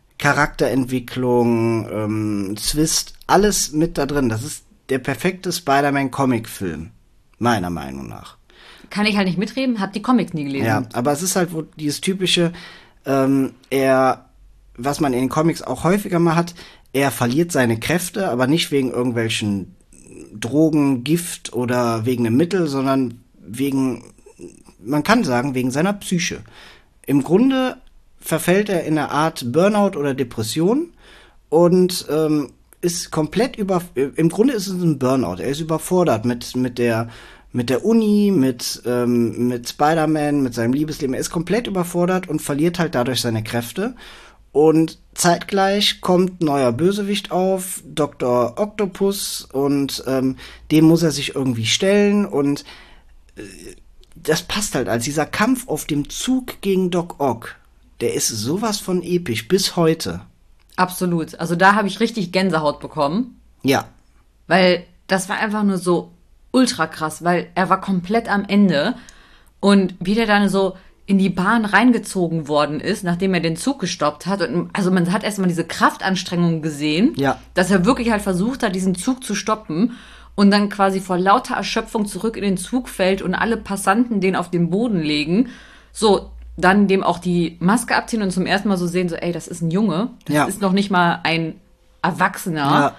Charakterentwicklung, ähm, Twist, alles mit da drin. Das ist der perfekte Spider-Man-Comic-Film, meiner Meinung nach. Kann ich halt nicht mitreden, hab die Comics nie gelesen. Ja, aber es ist halt wo dieses typische, ähm, er, was man in den Comics auch häufiger mal hat, er verliert seine Kräfte, aber nicht wegen irgendwelchen Drogen, Gift oder wegen einem Mittel, sondern wegen, man kann sagen, wegen seiner Psyche. Im Grunde verfällt er in eine Art Burnout oder Depression und ähm, ist komplett über, im Grunde ist es ein Burnout. Er ist überfordert mit, mit der, mit der Uni, mit, ähm, mit Spider-Man, mit seinem Liebesleben. Er ist komplett überfordert und verliert halt dadurch seine Kräfte. Und zeitgleich kommt ein neuer Bösewicht auf, Doktor Octopus, und ähm, dem muss er sich irgendwie stellen. Und äh, das passt halt als dieser Kampf auf dem Zug gegen Doc Ock. Der ist sowas von episch bis heute. Absolut. Also da habe ich richtig Gänsehaut bekommen. Ja. Weil das war einfach nur so ultra krass, weil er war komplett am Ende. Und wie der dann so in die Bahn reingezogen worden ist, nachdem er den Zug gestoppt hat. Und also man hat erstmal diese Kraftanstrengung gesehen, Ja. dass er wirklich halt versucht hat, diesen Zug zu stoppen und dann quasi vor lauter Erschöpfung zurück in den Zug fällt und alle Passanten den auf den Boden legen. So, dann dem auch die Maske abziehen und zum ersten Mal so sehen, so, ey, das ist ein Junge. Das Ja. ist noch nicht mal ein Erwachsener. Ja.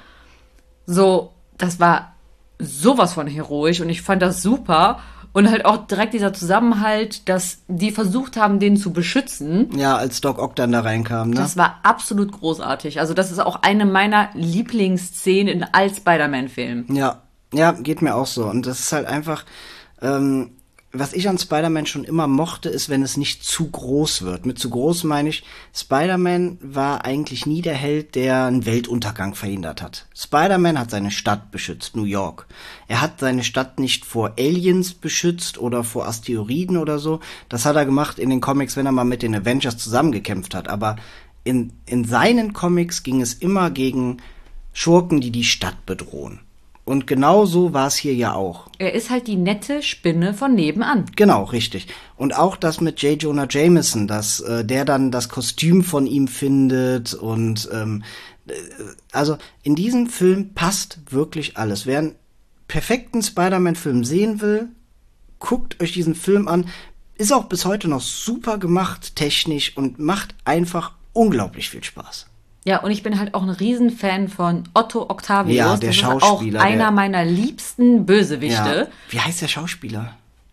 So, das war sowas von heroisch und ich fand das super. Und halt auch direkt dieser Zusammenhalt, dass die versucht haben, den zu beschützen. Ja, als Doc Ock dann da reinkam, ne? Das war absolut großartig. Also das ist auch eine meiner Lieblingsszenen in all Spider-Man-Filmen. Ja, ja, geht mir auch so. Und das ist halt einfach, ähm, was ich an Spider-Man schon immer mochte, ist, wenn es nicht zu groß wird. Mit zu groß meine ich, Spider-Man war eigentlich nie der Held, der einen Weltuntergang verhindert hat. Spider-Man hat seine Stadt beschützt, New York. Er hat seine Stadt nicht vor Aliens beschützt oder vor Asteroiden oder so. Das hat er gemacht in den Comics, wenn er mal mit den Avengers zusammengekämpft hat. Aber in, in seinen Comics ging es immer gegen Schurken, die die Stadt bedrohen. Und genau so war es hier ja auch. Er ist halt die nette Spinne von nebenan. Genau, richtig. Und auch das mit J. Jonah Jameson, dass äh, der dann das Kostüm von ihm findet und ähm, äh, also in diesem Film passt wirklich alles. Wer einen perfekten Spider-Man-Film sehen will, guckt euch diesen Film an. Ist auch bis heute noch super gemacht, technisch, und macht einfach unglaublich viel Spaß. Ja, und ich bin halt auch ein Riesenfan von Otto Octavius. Ja, der das Schauspieler, ist auch einer der- meiner liebsten Bösewichte. Ja. Wie heißt der Schauspieler?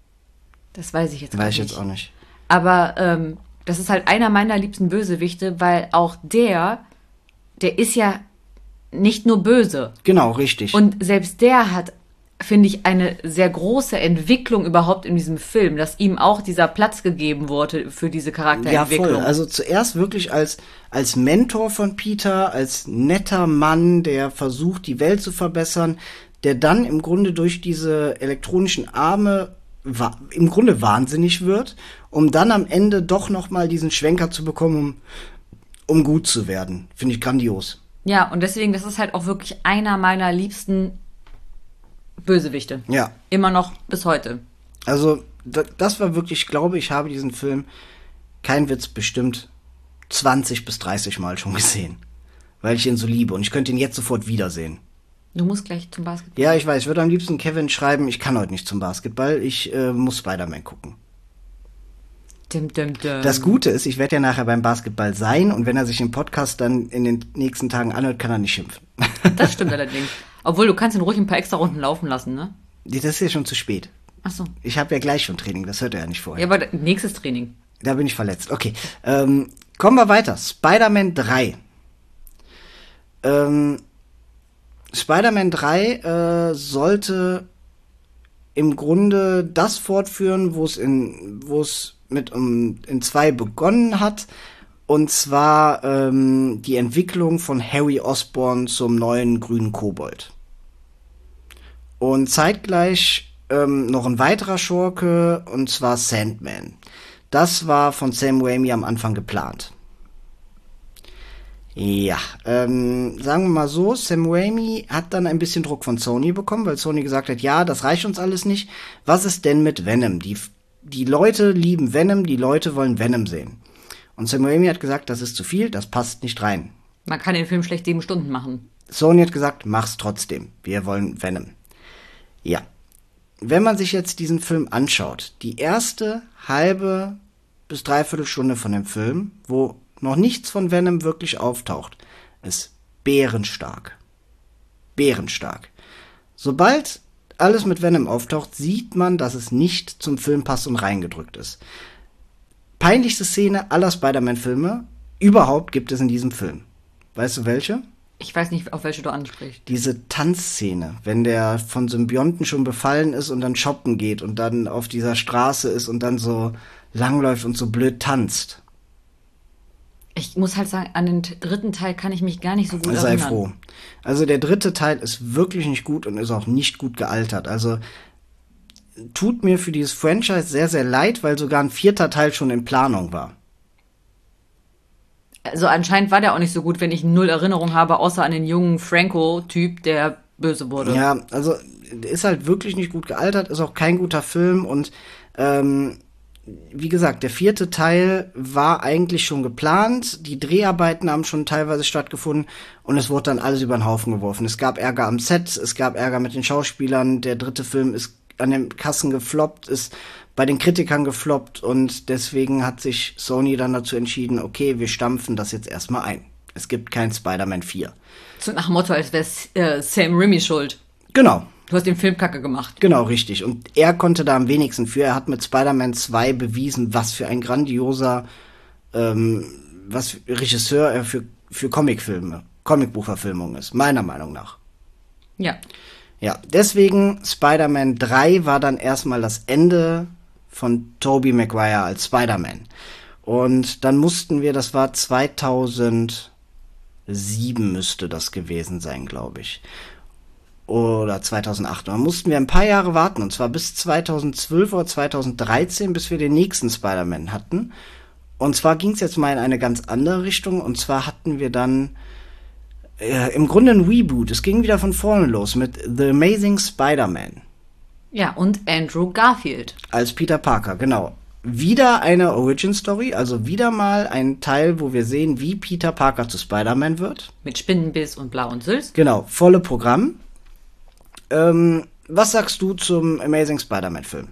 Das weiß ich jetzt Weiß gar ich nicht. jetzt auch nicht. Aber ähm, das ist halt einer meiner liebsten Bösewichte, weil auch der, der ist ja nicht nur böse. Genau, richtig. Und selbst der hat finde ich, eine sehr große Entwicklung überhaupt in diesem Film, dass ihm auch dieser Platz gegeben wurde für diese Charakterentwicklung. Ja, voll. Also zuerst wirklich als, als Mentor von Peter, als netter Mann, der versucht, die Welt zu verbessern, der dann im Grunde durch diese elektronischen Arme wa- im Grunde wahnsinnig wird, um dann am Ende doch noch mal diesen Schwenker zu bekommen, um, um gut zu werden. Finde ich grandios. Ja, und deswegen, das ist halt auch wirklich einer meiner liebsten Bösewichte. Ja. Immer noch bis heute. Also, da, das war wirklich, ich glaube, ich habe diesen Film, kein Witz, bestimmt zwanzig bis dreißig Mal schon gesehen. Weil ich ihn so liebe und ich könnte ihn jetzt sofort wiedersehen. Du musst gleich zum Basketball. Ja, ich weiß, ich würde am liebsten Kevin schreiben, ich kann heute nicht zum Basketball, ich äh, muss Spider-Man gucken. Dim, dim, dim. Das Gute ist, ich werde ja nachher beim Basketball sein und wenn er sich den Podcast dann in den nächsten Tagen anhört, kann er nicht schimpfen. Das stimmt allerdings. Obwohl, du kannst ihn ruhig ein paar extra Runden laufen lassen, ne? Das ist ja schon zu spät. Ach so. Ich habe ja gleich schon Training, das hört er ja nicht vorher. Ja, aber nächstes Training. Da bin ich verletzt. Okay, ähm, kommen wir weiter. Spider-Man drei. Ähm, Spider-Man drei äh, sollte im Grunde das fortführen, wo es in, wo es mit um, in zwei begonnen hat. Und zwar ähm, die Entwicklung von Harry Osborn zum neuen grünen Kobold. Und zeitgleich ähm, noch ein weiterer Schurke, und zwar Sandman. Das war von Sam Raimi am Anfang geplant. Ja, ähm, sagen wir mal so, Sam Raimi hat dann ein bisschen Druck von Sony bekommen, weil Sony gesagt hat, ja, das reicht uns alles nicht. Was ist denn mit Venom? Die, die Leute lieben Venom, die Leute wollen Venom sehen. Und Sam Raimi hat gesagt, das ist zu viel, das passt nicht rein. Man kann den Film schlecht sieben Stunden machen. Sony hat gesagt, mach's trotzdem. Wir wollen Venom. Ja. Wenn man sich jetzt diesen Film anschaut, die erste halbe bis dreiviertel Stunde von dem Film, wo noch nichts von Venom wirklich auftaucht, ist bärenstark. Bärenstark. Sobald alles mit Venom auftaucht, sieht man, dass es nicht zum Film passt und reingedrückt ist. Peinlichste Szene aller Spider-Man-Filme überhaupt gibt es in diesem Film. Weißt du welche? Ich weiß nicht, auf welche du ansprichst. Diese Tanzszene, wenn der von Symbionten schon befallen ist und dann shoppen geht und dann auf dieser Straße ist und dann so langläuft und so blöd tanzt. Ich muss halt sagen, an den t- dritten Teil kann ich mich gar nicht so gut Sei erinnern. froh. Also der dritte Teil ist wirklich nicht gut und ist auch nicht gut gealtert. Also tut mir für dieses Franchise sehr, sehr leid, weil sogar ein vierter Teil schon in Planung war. Also anscheinend war der auch nicht so gut, wenn ich null Erinnerung habe, außer an den jungen Franco-Typ, der böse wurde. Ja, also ist halt wirklich nicht gut gealtert, ist auch kein guter Film und ähm, wie gesagt, der vierte Teil war eigentlich schon geplant, die Dreharbeiten haben schon teilweise stattgefunden und es wurde dann alles über den Haufen geworfen. Es gab Ärger am Set, es gab Ärger mit den Schauspielern, der dritte Film ist an den Kassen gefloppt, ist bei den Kritikern gefloppt und deswegen hat sich Sony dann dazu entschieden, okay, wir stampfen das jetzt erstmal ein. Es gibt kein Spider-Man vier. So nach dem Motto, als wäre äh, Sam Raimi schuld. Genau. Du hast den Film kacke gemacht. Genau, richtig. Und er konnte da am wenigsten für. Er hat mit Spider-Man zwei bewiesen, was für ein grandioser ähm, was für Regisseur er für, für Comicfilme, Comicbuchverfilmungen ist, meiner Meinung nach. Ja. Ja, deswegen Spider-Man drei war dann erstmal das Ende von Tobey Maguire als Spider-Man. Und dann mussten wir, das war zweitausendsieben müsste das gewesen sein, glaube ich. Oder zweitausendacht. Und dann mussten wir ein paar Jahre warten, und zwar bis zweitausendzwölf oder zweitausenddreizehn, bis wir den nächsten Spider-Man hatten. Und zwar ging es jetzt mal in eine ganz andere Richtung, und zwar hatten wir dann äh, im Grunde ein Reboot. Es ging wieder von vorne los mit The Amazing Spider-Man. Ja, und Andrew Garfield. Als Peter Parker, genau. Wieder eine Origin-Story, also wieder mal ein Teil, wo wir sehen, wie Peter Parker zu Spider-Man wird. Mit Spinnenbiss und Blau und Sülz. Genau, volle Programm. Ähm, was sagst du zum Amazing Spider-Man-Film?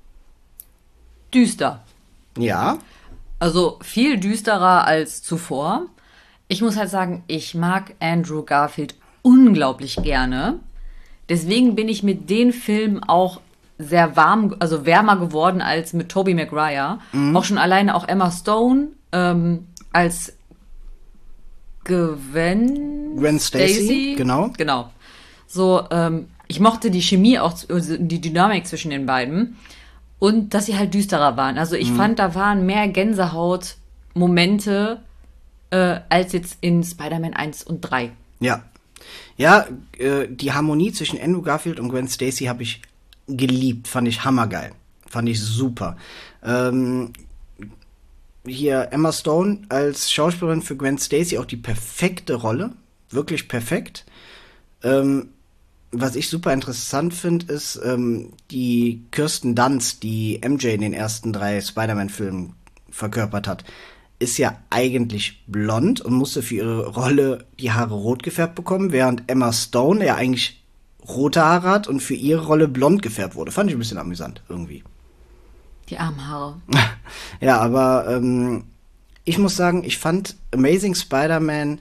Düster. Ja. Also viel düsterer als zuvor. Ich muss halt sagen, ich mag Andrew Garfield unglaublich gerne. Deswegen bin ich mit den Filmen auch sehr warm, also wärmer geworden als mit Tobey Maguire. Mhm. Auch schon alleine auch Emma Stone ähm, als Gwen, Gwen Stacy, genau. Genau. So, ähm, Ich mochte die Chemie auch, also die Dynamik zwischen den beiden und dass sie halt düsterer waren. Also ich mhm. fand, da waren mehr Gänsehaut-Momente äh, als jetzt in Spider-Man eins und drei. Ja. Ja, äh, die Harmonie zwischen Andrew Garfield und Gwen Stacy habe ich geliebt. Fand ich hammergeil. Fand ich super. Ähm, hier Emma Stone als Schauspielerin für Gwen Stacy auch die perfekte Rolle. Wirklich perfekt. Ähm, was ich super interessant finde, ist ähm, die Kirsten Dunst, die M J in den ersten drei Spider-Man-Filmen verkörpert hat, ist ja eigentlich blond und musste für ihre Rolle die Haare rot gefärbt bekommen, während Emma Stone ja eigentlich rote Haare hat und für ihre Rolle blond gefärbt wurde. Fand ich ein bisschen amüsant, irgendwie. Die armen Haare. Ja, aber ähm, ich muss sagen, ich fand Amazing Spider-Man,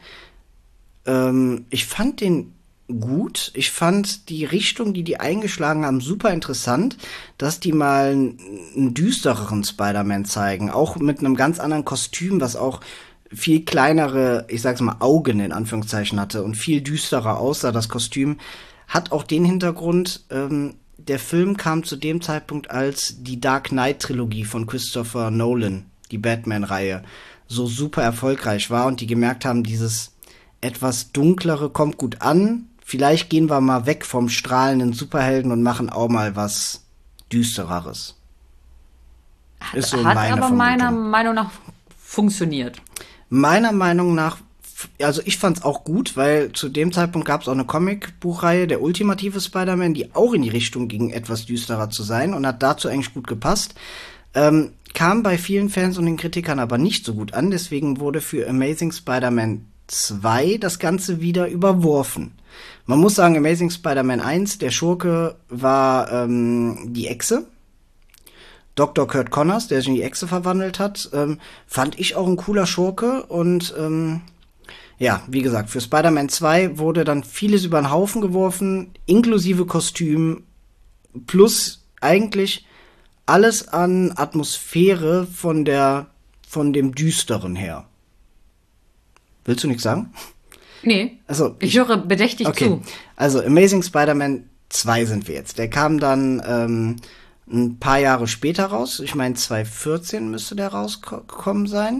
ähm, ich fand den gut. Ich fand die Richtung, die die eingeschlagen haben, super interessant, dass die mal einen düstereren Spider-Man zeigen, auch mit einem ganz anderen Kostüm, was auch viel kleinere, ich sag's mal, Augen in Anführungszeichen hatte und viel düsterer aussah. Das Kostüm hat auch den Hintergrund, ähm, der Film kam zu dem Zeitpunkt, als die Dark Knight-Trilogie von Christopher Nolan, die Batman-Reihe, so super erfolgreich war und die gemerkt haben, dieses etwas dunklere kommt gut an. Vielleicht gehen wir mal weg vom strahlenden Superhelden und machen auch mal was Düstereres. Hat, Ist so hat meine aber Vermutung. Meiner Meinung nach funktioniert. Meiner Meinung nach, also ich fand's auch gut, weil zu dem Zeitpunkt gab es auch eine Comicbuchreihe, der ultimative Spider-Man, die auch in die Richtung ging, etwas düsterer zu sein und hat dazu eigentlich gut gepasst. Ähm, kam bei vielen Fans und den Kritikern aber nicht so gut an, deswegen wurde für Amazing Spider-Man zwei das Ganze wieder überworfen. Man muss sagen, Amazing Spider-Man eins, der Schurke war ähm, die Echse. Doktor Kurt Connors, der sich in die Echse verwandelt hat, ähm, fand ich auch ein cooler Schurke. Und ähm, ja, wie gesagt, für Spider-Man zwei wurde dann vieles über den Haufen geworfen, inklusive Kostüm, plus eigentlich alles an Atmosphäre von der von dem Düsteren her. Willst du nichts sagen? Nee, also, ich, ich höre bedächtig okay. zu. Also Amazing Spider-Man zwei sind wir jetzt. Der kam dann ähm, ein paar Jahre später raus. Ich meine, zwanzig vierzehn müsste der rausgekommen sein.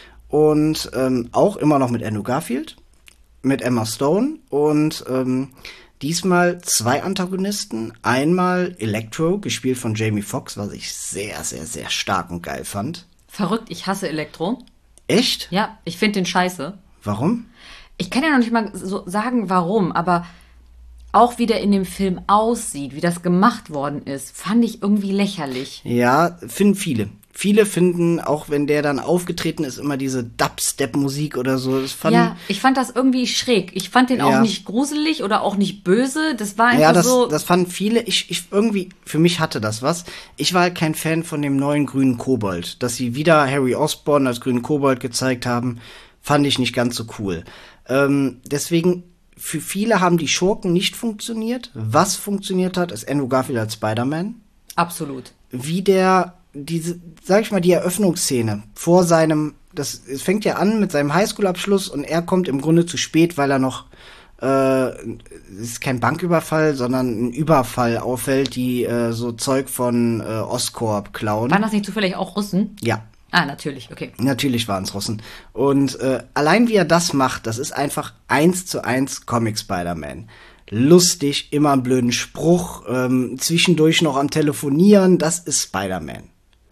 Und ähm, auch immer noch mit Andrew Garfield, mit Emma Stone. Und ähm, diesmal zwei Antagonisten. Einmal Electro, gespielt von Jamie Foxx, was ich sehr, sehr, sehr stark und geil fand. Verrückt, ich hasse Electro. Echt? Ja, ich finde den scheiße. Warum? Ich kann ja noch nicht mal so sagen, warum, aber auch wie der in dem Film aussieht, wie das gemacht worden ist, fand ich irgendwie lächerlich. Ja, finden viele. Viele finden, auch wenn der dann aufgetreten ist, immer diese Dubstep-Musik oder so. Das fand, ja, ich fand das irgendwie schräg. Ich fand den ja. auch nicht gruselig oder auch nicht böse. Das war einfach ja, das, so... das fanden viele. Ich, ich irgendwie, für mich hatte das was. Ich war halt kein Fan von dem neuen grünen Kobold. Dass sie wieder Harry Osborn als grünen Kobold gezeigt haben, fand ich nicht ganz so cool. Ähm, deswegen, für viele haben die Schurken nicht funktioniert. Was funktioniert hat, ist Andrew Garfield als Spider-Man. Absolut. Wie der, diese, sag ich mal, die Eröffnungsszene vor seinem, das, es fängt ja an mit seinem Highschool-Abschluss und er kommt im Grunde zu spät, weil er noch, äh, es ist kein Banküberfall, sondern ein Überfall auffällt, die äh, so Zeug von äh, Oscorp klauen. Waren das nicht zufällig auch Russen? Ja. Ah, natürlich, okay. Natürlich waren es Russen. Und äh, allein wie er das macht, das ist einfach eins zu eins Comic Spider-Man. Lustig, immer einen blöden Spruch, ähm, zwischendurch noch am Telefonieren, das ist Spider-Man.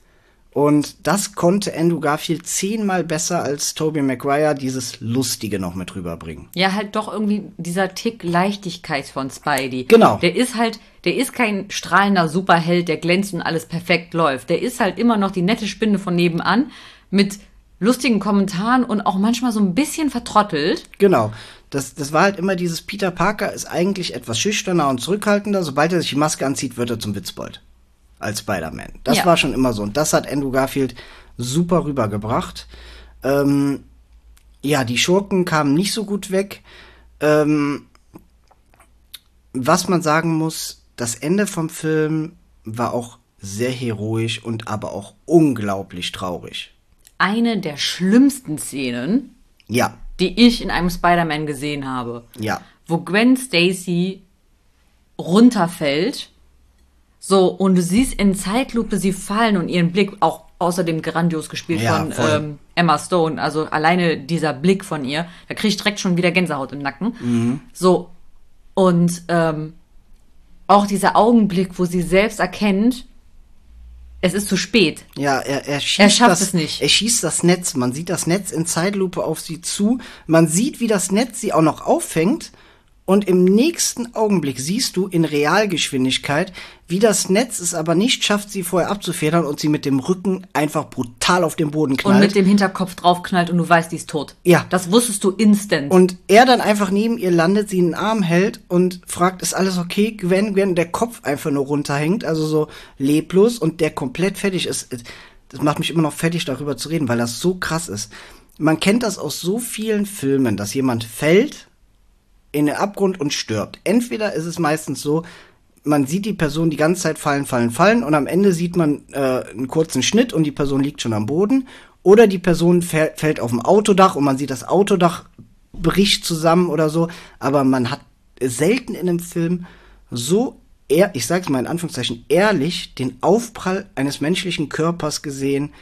Und das konnte Andrew Garfield zehnmal besser als Tobey Maguire dieses Lustige noch mit rüberbringen. Ja, halt doch irgendwie dieser Tick Leichtigkeit von Spidey. Genau. Der ist halt, der ist kein strahlender Superheld, der glänzt und alles perfekt läuft. Der ist halt immer noch die nette Spinne von nebenan mit lustigen Kommentaren und auch manchmal so ein bisschen vertrottelt. Genau. Das, das war halt immer dieses Peter Parker ist eigentlich etwas schüchterner und zurückhaltender. Sobald er sich die Maske anzieht, wird er zum Witzbold. Als Spider-Man. Das ja. war schon immer so. Und das hat Andrew Garfield super rübergebracht. Ähm, ja, die Schurken kamen nicht so gut weg. Ähm, was man sagen muss, das Ende vom Film war auch sehr heroisch und aber auch unglaublich traurig. Eine der schlimmsten Szenen, ja. die ich in einem Spider-Man gesehen habe. Ja. Wo Gwen Stacy runterfällt. So, und du siehst in Zeitlupe sie fallen und ihren Blick, auch außerdem grandios gespielt Ja, von voll. ähm, Emma Stone, also alleine dieser Blick von ihr, da krieg ich direkt schon wieder Gänsehaut im Nacken. Mhm. So, und ähm, auch dieser Augenblick, wo sie selbst erkennt, es ist zu spät. Ja, er, er schießt Er schafft das, es nicht. Er schießt das Netz. Man sieht das Netz in Zeitlupe auf sie zu. Man sieht, wie das Netz sie auch noch auffängt. Und im nächsten Augenblick siehst du in Realgeschwindigkeit, wie das Netz es aber nicht schafft, sie vorher abzufedern und sie mit dem Rücken einfach brutal auf den Boden knallt. Und mit dem Hinterkopf draufknallt und du weißt, die ist tot. Ja. Das wusstest du instant. Und er dann einfach neben ihr landet, sie in den Arm hält und fragt, ist alles okay? Gwen, Gwen, der Kopf einfach nur runterhängt, also so leblos und der komplett fertig ist. Das macht mich immer noch fertig, darüber zu reden, weil das so krass ist. Man kennt das aus so vielen Filmen, dass jemand fällt in den Abgrund und stirbt. Entweder ist es meistens so, man sieht die Person die ganze Zeit fallen, fallen, fallen und am Ende sieht man äh, einen kurzen Schnitt und die Person liegt schon am Boden. Oder die Person fäll- fällt auf dem Autodach und man sieht das Autodach bricht zusammen oder so. Aber man hat selten in einem Film so, ehr, ich sag's mal in Anführungszeichen, ehrlich den Aufprall eines menschlichen Körpers gesehen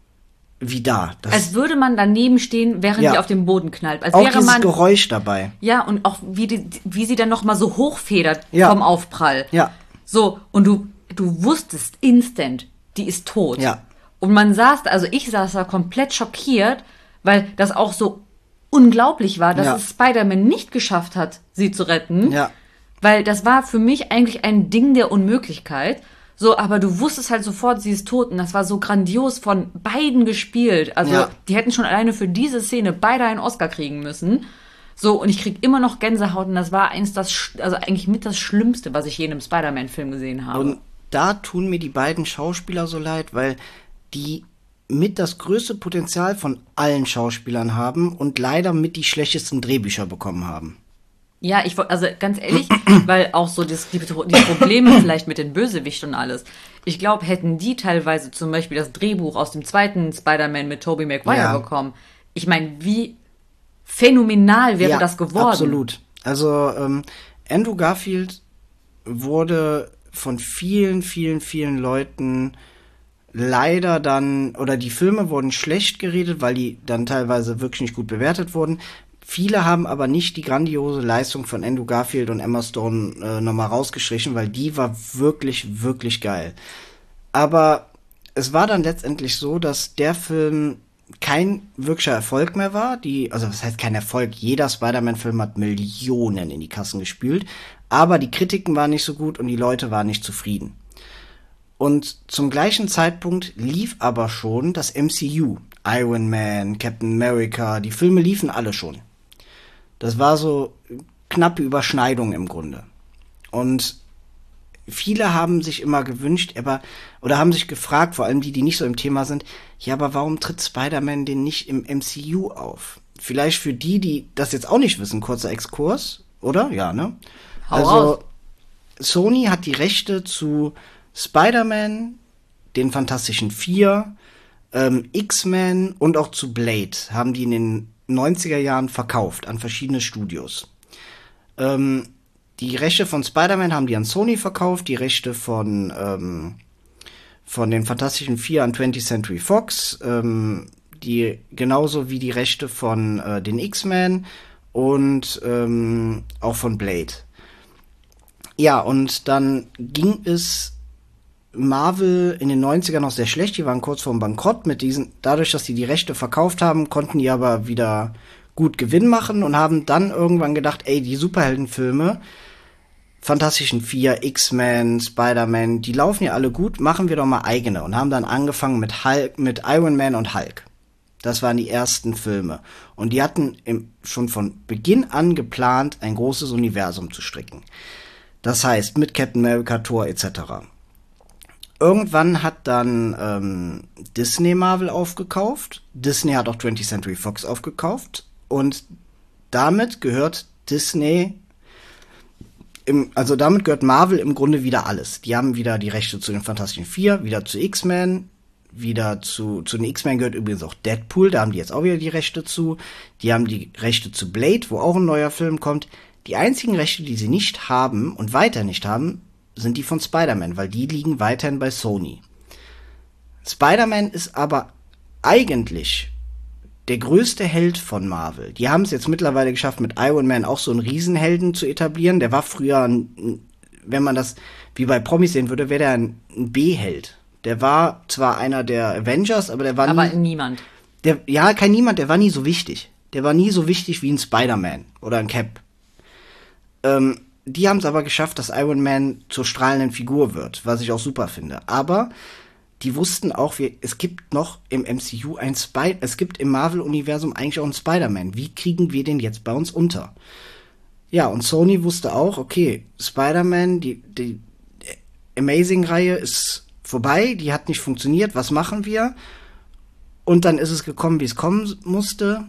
wie da. Das, Als würde man daneben stehen, während Ja. die auf den Boden knallt. Als auch wäre dieses man, Geräusch dabei. ja, und auch wie, die, wie sie dann noch mal so hochfedert Ja. vom Aufprall. Ja. So, und du, du wusstest instant, die ist tot. Ja. Und man saß, da- also ich saß da komplett schockiert, weil das auch so unglaublich war, dass Ja. es Spider-Man nicht geschafft hat, sie zu retten. Ja. Weil das war für mich eigentlich ein Ding der Unmöglichkeit. So, aber du wusstest halt sofort, sie ist tot. Und das war so grandios von beiden gespielt. Also, Ja. die hätten schon alleine für diese Szene beide einen Oscar kriegen müssen. So, und ich krieg immer noch Gänsehaut. Und das war eins das, Sch- also eigentlich mit das Schlimmste, was ich je in einem Spider-Man-Film gesehen habe. Und da tun mir die beiden Schauspieler so leid, weil die mit das größte Potenzial von allen Schauspielern haben und leider mit die schlechtesten Drehbücher bekommen haben. Ja, ich woll- also ganz ehrlich, weil auch so das, die, die Probleme vielleicht mit den Bösewichten und alles. Ich glaube, hätten die teilweise zum Beispiel das Drehbuch aus dem zweiten Spider-Man mit Tobey Maguire Ja. bekommen. Ich meine, wie phänomenal wäre Ja, das geworden? Absolut. Also ähm, Andrew Garfield wurde von vielen, vielen, vielen Leuten leider dann, oder die Filme wurden schlecht geredet, weil die dann teilweise wirklich nicht gut bewertet wurden. Viele haben aber nicht die grandiose Leistung von Andrew Garfield und Emma Stone äh, nochmal rausgestrichen, weil die war wirklich, wirklich geil. Aber es war dann letztendlich so, dass der Film kein wirklicher Erfolg mehr war. Die, also was heißt kein Erfolg? Jeder Spider-Man-Film hat Millionen in die Kassen gespült. Aber die Kritiken waren nicht so gut und die Leute waren nicht zufrieden. Und zum gleichen Zeitpunkt lief aber schon das M C U. Iron Man, Captain America, die Filme liefen alle schon. Das war so knappe Überschneidung im Grunde. Und viele haben sich immer gewünscht, aber, oder haben sich gefragt, vor allem die, die nicht so im Thema sind, ja, aber warum tritt Spider-Man denn nicht im M C U auf? Vielleicht für die, die das jetzt auch nicht wissen, kurzer Exkurs, oder? Ja, ne? Hau also, raus. Sony hat die Rechte zu Spider-Man, den Fantastischen Vier, ähm, X-Men und auch zu Blade haben die in den neunziger Jahren verkauft an verschiedene Studios. Ähm, die Rechte von Spider-Man haben die an Sony verkauft, die Rechte von, ähm, von den Fantastischen Vier an twentieth Century Fox, ähm, die, genauso wie die Rechte von äh, den X-Men und ähm, auch von Blade. Ja, und dann ging es Marvel in den neunzigern noch sehr schlecht, die waren kurz vorm Bankrott mit diesen, dadurch, dass die die Rechte verkauft haben, konnten die aber wieder gut Gewinn machen und haben dann irgendwann gedacht, ey, die Superheldenfilme, Fantastischen Vier, X-Men, Spider-Man, die laufen ja alle gut, machen wir doch mal eigene und haben dann angefangen mit Hulk, mit Iron Man und Hulk. Das waren die ersten Filme. Und die hatten im, schon von Beginn an geplant, ein großes Universum zu stricken. Das heißt, mit Captain America, Thor et cetera. Irgendwann hat dann ähm, Disney Marvel aufgekauft. Disney hat auch twentieth Century Fox aufgekauft. Und damit gehört Disney, im, also damit gehört Marvel im Grunde wieder alles. Die haben wieder die Rechte zu den Fantastischen Vier, wieder zu X-Men, wieder zu, zu den X-Men gehört übrigens auch Deadpool, da haben die jetzt auch wieder die Rechte zu. Die haben die Rechte zu Blade, wo auch ein neuer Film kommt. Die einzigen Rechte, die sie nicht haben und weiter nicht haben, sind die von Spider-Man, weil die liegen weiterhin bei Sony. Spider-Man ist aber eigentlich der größte Held von Marvel. Die haben es jetzt mittlerweile geschafft, mit Iron Man auch so einen Riesenhelden zu etablieren. Der war früher, ein, wenn man das wie bei Promis sehen würde, wäre der ein, ein B-Held. Der war zwar einer der Avengers, aber der war Aber nie, niemand. Der, ja, kein Niemand, der war nie so wichtig. Der war nie so wichtig wie ein Spider-Man oder ein Cap. Ähm, die haben es aber geschafft, dass Iron Man zur strahlenden Figur wird, was ich auch super finde. Aber die wussten auch, wie, es gibt noch im M C U ein Spy, es gibt im Marvel-Universum eigentlich auch einen Spider-Man. Wie kriegen wir den jetzt bei uns unter? Ja, und Sony wusste auch, okay, Spider-Man, die, die Amazing-Reihe ist vorbei, die hat nicht funktioniert, was machen wir? Und dann ist es gekommen, wie es kommen musste.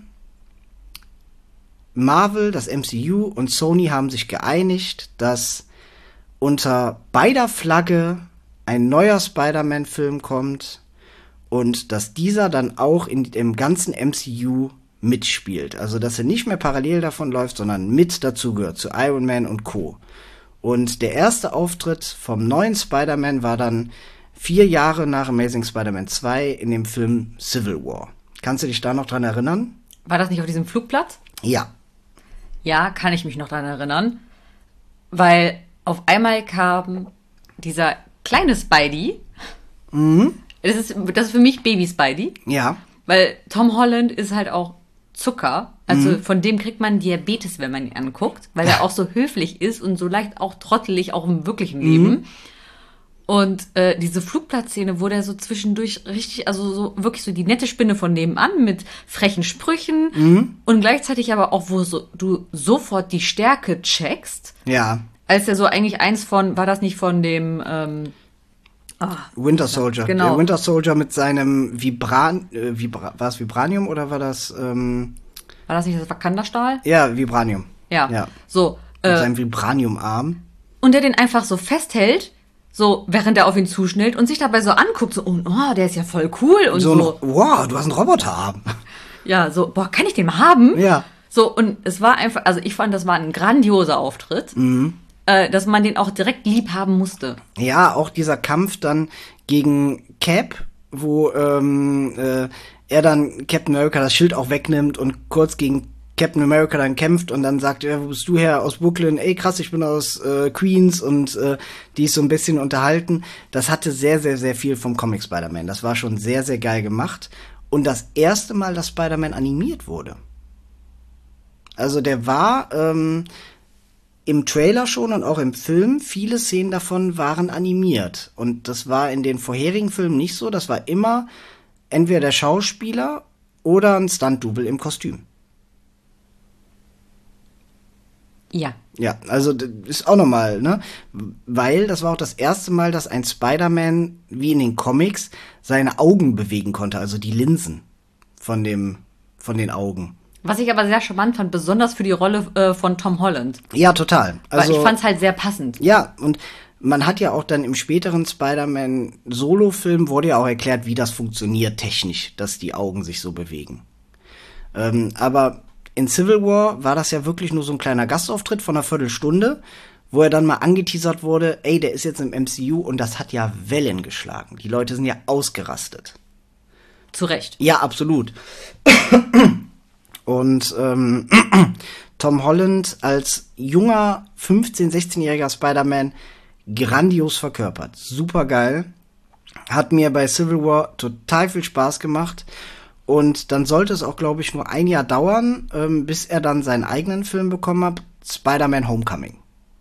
Marvel, das M C U und Sony haben sich geeinigt, dass unter beider Flagge ein neuer Spider-Man-Film kommt und dass dieser dann auch in dem ganzen M C U mitspielt. Also, dass er nicht mehr parallel davon läuft, sondern mit dazugehört, zu Iron Man und Co. Und der erste Auftritt vom neuen Spider-Man war dann vier Jahre nach Amazing Spider-Man zwei in dem Film Civil War. Kannst du dich da noch dran erinnern? War das nicht auf diesem Flugplatz? Ja. Ja, kann ich mich noch dran erinnern. Weil auf einmal kam dieser kleine Spidey. Mhm. Das ist, das ist für mich Baby Spidey. Ja. Weil Tom Holland ist halt auch Zucker. Also Mhm. von dem kriegt man Diabetes, wenn man ihn anguckt. Weil er auch so höflich ist und so leicht auch trottelig, auch im wirklichen Leben. Mhm. Und äh, diese Flugplatzszene, wo der so zwischendurch richtig, also so wirklich so die nette Spinne von nebenan mit frechen Sprüchen Mhm. und gleichzeitig aber auch, wo so, du sofort die Stärke checkst, Ja. als der so eigentlich eins von, war das nicht von dem, ähm, Winter Soldier. Genau. Der Winter Soldier mit seinem Vibran, äh, Vibra, war es Vibranium oder war das, ähm, war das nicht das Wakanda-Stahl? ja, Vibranium. Ja. Ja. So, Mit äh, seinem Vibranium-Arm. und der den einfach so festhält, so, während er auf ihn zuschnellt und sich dabei so anguckt, so, oh, oh der ist ja voll cool und So, so. noch, wow, du hast einen Roboterarm. Ja, so, boah, kann ich den mal haben? Ja. So, und es war einfach, also ich fand, das war ein grandioser Auftritt, Mhm. äh, dass man den auch direkt lieb haben musste. Ja, auch dieser Kampf dann gegen Cap, wo ähm, äh, er dann Captain America das Schild auch wegnimmt und kurz gegen Captain America dann kämpft und dann sagt er, wo bist du her? Aus Brooklyn. Ey, krass, ich bin aus äh, Queens und äh, die ist so ein bisschen unterhalten. Das hatte sehr, sehr, sehr viel vom Comic Spider-Man. Das war schon sehr, sehr geil gemacht. Und das erste Mal, dass Spider-Man animiert wurde. Also der war ähm, im Trailer schon und auch im Film, viele Szenen davon waren animiert. Und das war in den vorherigen Filmen nicht so. Das war immer entweder der Schauspieler oder ein Stunt-Double im Kostüm. Ja. Ja, also das ist auch nochmal, ne? Weil das war auch das erste Mal, dass ein Spider-Man, wie in den Comics, seine Augen bewegen konnte, also die Linsen von dem, von den Augen. Was ich aber sehr charmant fand, besonders für die Rolle äh, von Tom Holland. Ja, total. Also, Weil ich fand's halt sehr passend. ja, und man hat ja auch dann im späteren Spider-Man-Solo-Film wurde ja auch erklärt, wie das funktioniert technisch, dass die Augen sich so bewegen. Ähm, aber in Civil War war das ja wirklich nur so ein kleiner Gastauftritt von einer Viertelstunde, wo er dann mal angeteasert wurde, ey, der ist jetzt im M C U und das hat ja Wellen geschlagen. Die Leute sind ja ausgerastet. Zu Recht. Ja, absolut. Und ähm, Tom Holland als junger fünfzehn-, sechzehnjähriger Spider-Man grandios verkörpert. Super geil. Hat mir bei Civil War total viel Spaß gemacht. Und dann sollte es auch, glaube ich, nur ein Jahr dauern, ähm, bis er dann seinen eigenen Film bekommen hat, Spider-Man Homecoming.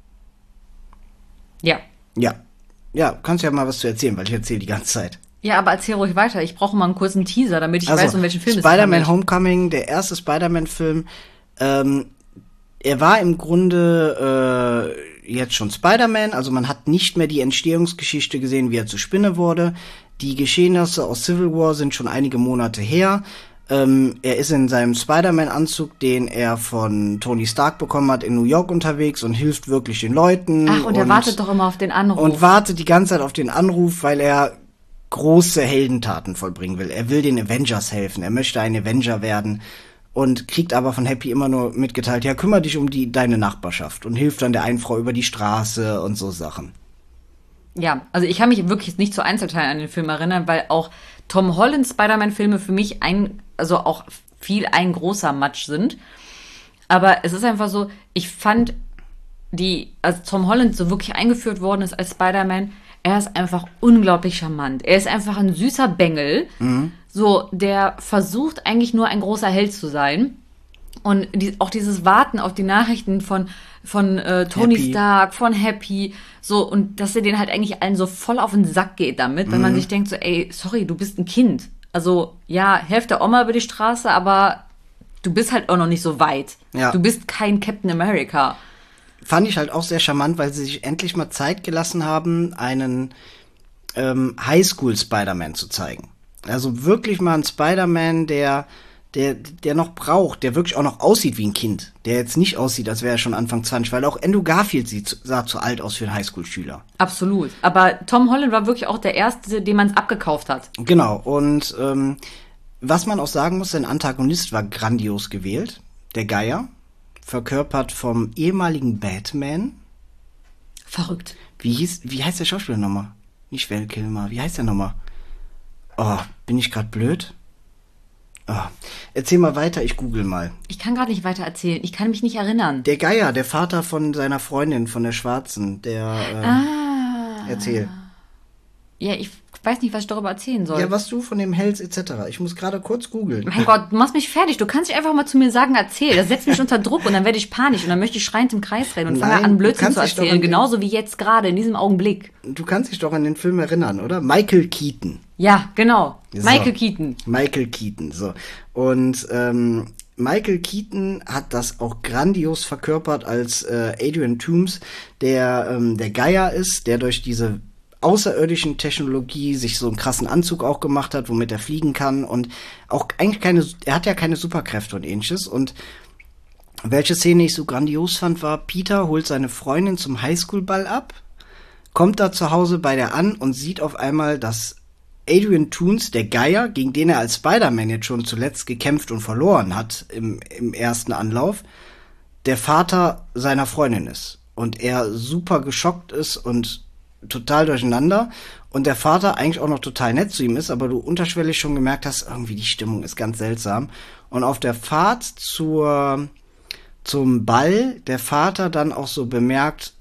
Ja. Ja. Ja, kannst ja mal was zu erzählen, weil ich erzähle die ganze Zeit. Ja, aber erzähl ruhig weiter. Ich brauche mal einen kurzen Teaser, damit ich Also, weiß, um welchen Film es Spider-Man handelt. Homecoming, der erste Spider-Man-Film, ähm, er war im Grunde äh, jetzt schon Spider-Man, also man hat nicht mehr die Entstehungsgeschichte gesehen, wie er zur Spinne wurde. Die Geschehnisse aus Civil War sind schon einige Monate her. Ähm, er ist in seinem Spider-Man-Anzug, den er von Tony Stark bekommen hat, in New York unterwegs und hilft wirklich den Leuten. Ach, und er wartet doch immer auf den Anruf. Und wartet die ganze Zeit auf den Anruf, weil er große Heldentaten vollbringen will. Er will den Avengers helfen. Er möchte ein Avenger werden. und kriegt aber von Happy immer nur mitgeteilt, ja, kümmere dich um die deine Nachbarschaft und hilft dann der einen Frau über die Straße und so Sachen. Ja, also ich kann mich wirklich nicht zu Einzelteilen an den Film erinnern, weil auch Tom Holland Spider-Man-Filme für mich ein, also auch viel ein großer Matsch sind. Aber es ist einfach so, ich fand die, als Tom Holland so wirklich eingeführt worden ist als Spider-Man, er ist einfach unglaublich charmant. Er ist einfach ein süßer Bengel, mhm. so, der versucht eigentlich nur ein großer Held zu sein. Und die, auch dieses Warten auf die Nachrichten von, von äh, Tony Happy. Stark, von Happy, so, und dass er den halt eigentlich allen so voll auf den Sack geht damit, wenn mhm. man sich denkt so, ey, sorry, du bist ein Kind. Also, ja, helft der Oma über die Straße, aber du bist halt auch noch nicht so weit. Ja. Du bist kein Captain America. Fand ich halt auch sehr charmant, weil sie sich endlich mal Zeit gelassen haben, einen ähm, Highschool-Spider-Man zu zeigen. Also wirklich mal ein Spider-Man, der der der noch braucht, der wirklich auch noch aussieht wie ein Kind. Der jetzt nicht aussieht, als wäre er schon Anfang zwanzig, weil auch Andrew Garfield sieht, sah zu alt aus für einen Highschool-Schüler. Absolut. Aber Tom Holland war wirklich auch der Erste, dem man es abgekauft hat. Genau. Und ähm, was man auch sagen muss, sein Antagonist war grandios gewählt. Der Geier, verkörpert vom ehemaligen Batman. Verrückt. Wie hieß, wie heißt der Schauspieler nochmal? Nicht Val Kilmer, wie heißt der nochmal? Oh, bin ich gerade blöd? Oh. Erzähl mal weiter, ich google mal. Ich kann gerade nicht weiter erzählen, ich kann mich nicht erinnern. Der Geier, der Vater von seiner Freundin, von der Schwarzen, der... Äh, ah. Erzähl. Ja, ich weiß nicht, was ich darüber erzählen soll. Ja, was du von dem hältst, et cetera. Ich muss gerade kurz googeln. Mein Gott, du machst mich fertig. Du kannst nicht einfach mal zu mir sagen, erzähl. Das setzt mich unter Druck und dann werde ich panisch und dann möchte ich schreiend im Kreis rennen und fange an, Blödsinn zu erzählen. Genauso wie jetzt gerade, in diesem Augenblick. Du kannst dich doch an den Film erinnern, oder? Michael Keaton. Ja, genau. So. Michael Keaton. Michael Keaton, so. Und ähm, Michael Keaton hat das auch grandios verkörpert als äh, Adrian Toomes, der ähm, der Geier ist, der durch diese außerirdischen Technologie sich so einen krassen Anzug auch gemacht hat, womit er fliegen kann und auch eigentlich keine, er hat ja keine Superkräfte und ähnliches. Und welche Szene ich so grandios fand, war, Peter holt seine Freundin zum Highschool-Ball ab, kommt da zu Hause bei der an und sieht auf einmal, dass Adrian Toomes, der Geier, gegen den er als Spider-Man jetzt schon zuletzt gekämpft und verloren hat im, im ersten Anlauf, der Vater seiner Freundin ist. Und er super geschockt ist und total durcheinander und der Vater eigentlich auch noch total nett zu ihm ist, aber du unterschwellig schon gemerkt hast, irgendwie die Stimmung ist ganz seltsam. Und auf der Fahrt zur zum Ball der Vater dann auch so bemerkt,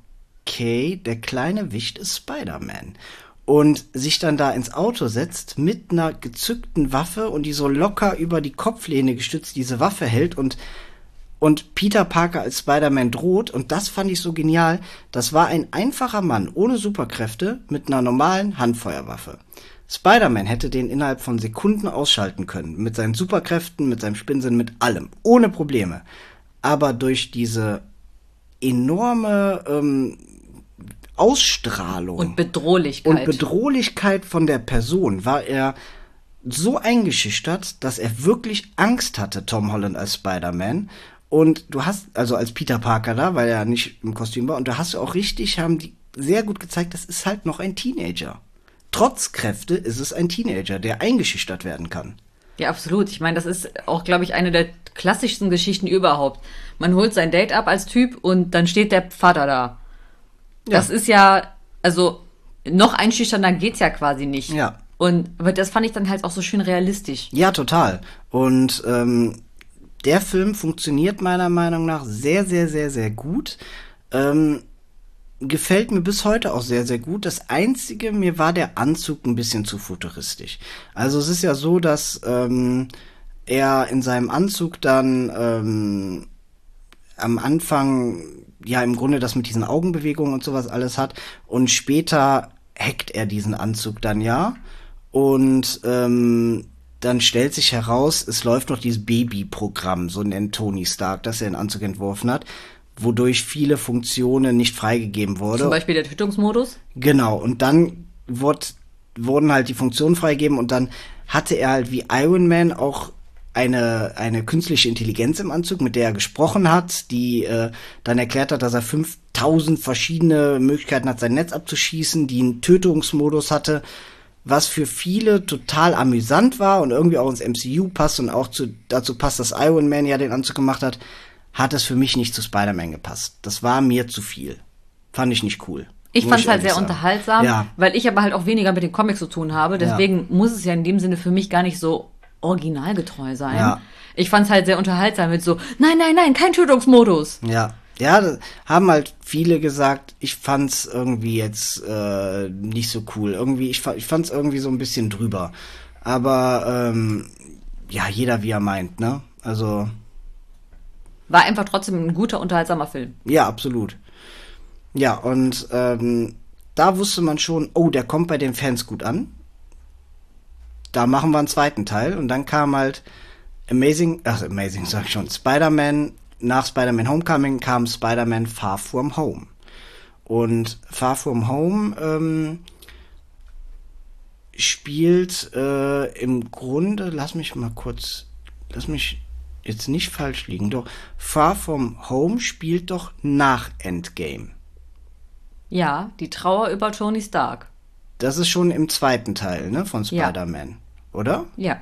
okay, der kleine Wicht ist Spider-Man. Und sich dann da ins Auto setzt mit einer gezückten Waffe und die so locker über die Kopflehne gestützt diese Waffe hält und und Peter Parker als Spider-Man droht, und das fand ich so genial, das war ein einfacher Mann ohne Superkräfte mit einer normalen Handfeuerwaffe. Spider-Man hätte den innerhalb von Sekunden ausschalten können, mit seinen Superkräften, mit seinem Spinnsinn, mit allem, ohne Probleme. Aber durch diese enorme ähm, Ausstrahlung und Bedrohlichkeit. und Bedrohlichkeit von der Person war er so eingeschüchtert, dass er wirklich Angst hatte, Tom Holland als Spider-Man. Und du hast, also als Peter Parker da, weil er nicht im Kostüm war, und da hast du auch richtig, haben die sehr gut gezeigt, das ist halt noch ein Teenager. Trotz Kräfte ist es ein Teenager, der eingeschüchtert werden kann. Ja, absolut. Ich meine, das ist auch, glaube ich, eine der klassischsten Geschichten überhaupt. Man holt sein Date ab als Typ und dann steht der Vater da. Ja. Das ist ja, also noch einschüchternder geht's ja quasi nicht. Ja. Und aber das fand ich dann halt auch so schön realistisch. Ja, total. Und ähm, der Film funktioniert meiner Meinung nach sehr, sehr, sehr, sehr gut. Ähm, gefällt mir bis heute auch sehr, sehr gut. Das Einzige, mir war der Anzug ein bisschen zu futuristisch. Also es ist ja so, dass ähm, er in seinem Anzug dann ähm, am Anfang ja im Grunde das mit diesen Augenbewegungen und sowas alles hat und später hackt er diesen Anzug dann ja und ähm, dann stellt sich heraus, es läuft noch dieses Baby-Programm, so nennt Tony Stark, das er den Anzug entworfen hat, wodurch viele Funktionen nicht freigegeben wurde. Zum Beispiel der Tötungsmodus? Genau, und dann wurde, wurden halt die Funktionen freigegeben und dann hatte er halt wie Iron Man auch eine eine künstliche Intelligenz im Anzug, mit der er gesprochen hat, die äh, dann erklärt hat, dass er fünftausend verschiedene Möglichkeiten hat, sein Netz abzuschießen, die einen Tötungsmodus hatte. was für viele total amüsant war und irgendwie auch ins M C U passt und auch zu, dazu passt, dass Iron Man ja den Anzug gemacht hat, hat es für mich nicht zu Spider-Man gepasst. Das war mir zu viel. Fand ich nicht cool. Ich Muss fand es halt ehrlich sehr sagen. unterhaltsam, Ja. weil ich aber halt auch weniger mit den Comics zu tun habe. Deswegen muss es ja in dem Sinne für mich gar nicht so originalgetreu sein. Ja. Ich fand es halt sehr unterhaltsam mit so, nein, nein, nein, kein Tötungsmodus. Ja, ja, das haben halt viele gesagt. Ich fand's irgendwie jetzt äh, nicht so cool. Irgendwie, ich, fa- ich fand's irgendwie so ein bisschen drüber. Aber ähm, ja, jeder wie er meint, ne? Also War einfach trotzdem ein guter, unterhaltsamer Film. ja, absolut. Ja, und ähm, da wusste man schon, oh, der kommt bei den Fans gut an. Da machen wir einen zweiten Teil. Und dann kam halt Amazing, ach, Amazing sag ich schon, Spider-Man, nach Spider-Man Homecoming kam Spider-Man Far From Home. Und Far From Home ähm, spielt äh, im Grunde, lass mich mal kurz, lass mich jetzt nicht falsch liegen, doch Far From Home spielt doch nach Endgame. Ja, die Trauer über Tony Stark. Das ist schon im zweiten Teil, ne, von Ja. Spider-Man, oder? Ja.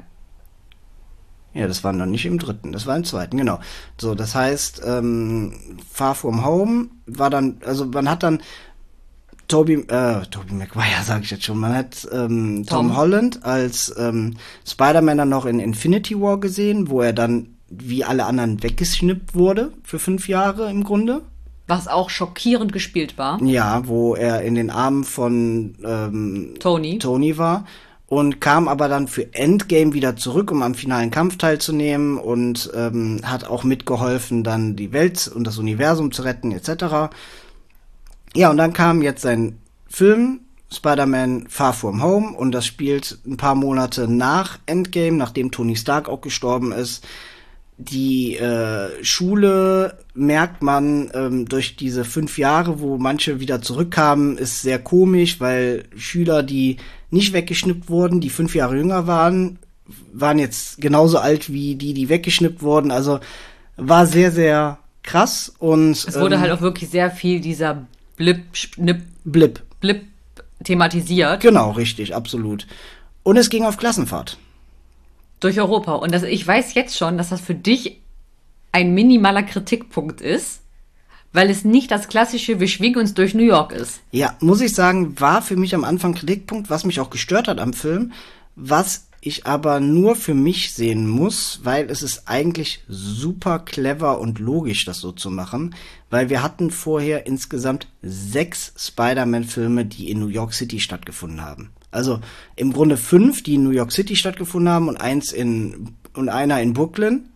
Ja, das war noch nicht im dritten, das war im zweiten, genau. So, das heißt, ähm, Far From Home war dann, also man hat dann Tobey, äh, Tobey Maguire, sage ich jetzt schon, man hat ähm, Tom. Tom. Holland als ähm, Spider-Man dann noch in Infinity War gesehen, wo er dann wie alle anderen weggeschnippt wurde für fünf Jahre im Grunde. Was auch schockierend gespielt war. Ja, wo er in den Armen von ähm, Tony. Tony war und kam aber dann für Endgame wieder zurück, um am finalen Kampf teilzunehmen und ähm, hat auch mitgeholfen, dann die Welt und das Universum zu retten, et cetera. Ja, und dann kam jetzt sein Film Spider-Man Far From Home und das spielt ein paar Monate nach Endgame, nachdem Tony Stark auch gestorben ist. Die äh, Schule, merkt man, ähm, durch diese fünf Jahre, wo manche wieder zurückkamen, ist sehr komisch, weil Schüler, die nicht weggeschnippt wurden, die fünf Jahre jünger waren, waren jetzt genauso alt wie die, die weggeschnippt wurden. Also war sehr, sehr krass. Und Es wurde ähm, halt auch wirklich sehr viel dieser Blip, Schnip, Blip. Blip thematisiert Genau, richtig, absolut. Und es ging auf Klassenfahrt. durch Europa. Und das, ich weiß jetzt schon, dass das für dich ein minimaler Kritikpunkt ist, weil es nicht das klassische Wir schwingen uns durch New York ist. Ja, muss ich sagen, war für mich am Anfang Kritikpunkt, was mich auch gestört hat am Film, was ich aber nur für mich sehen muss, weil es ist eigentlich super clever und logisch, das so zu machen, weil wir hatten vorher insgesamt sechs Spider-Man-Filme, die in New York City stattgefunden haben. Also im Grunde fünf, die in New York City stattgefunden haben und eins in und einer in Brooklyn,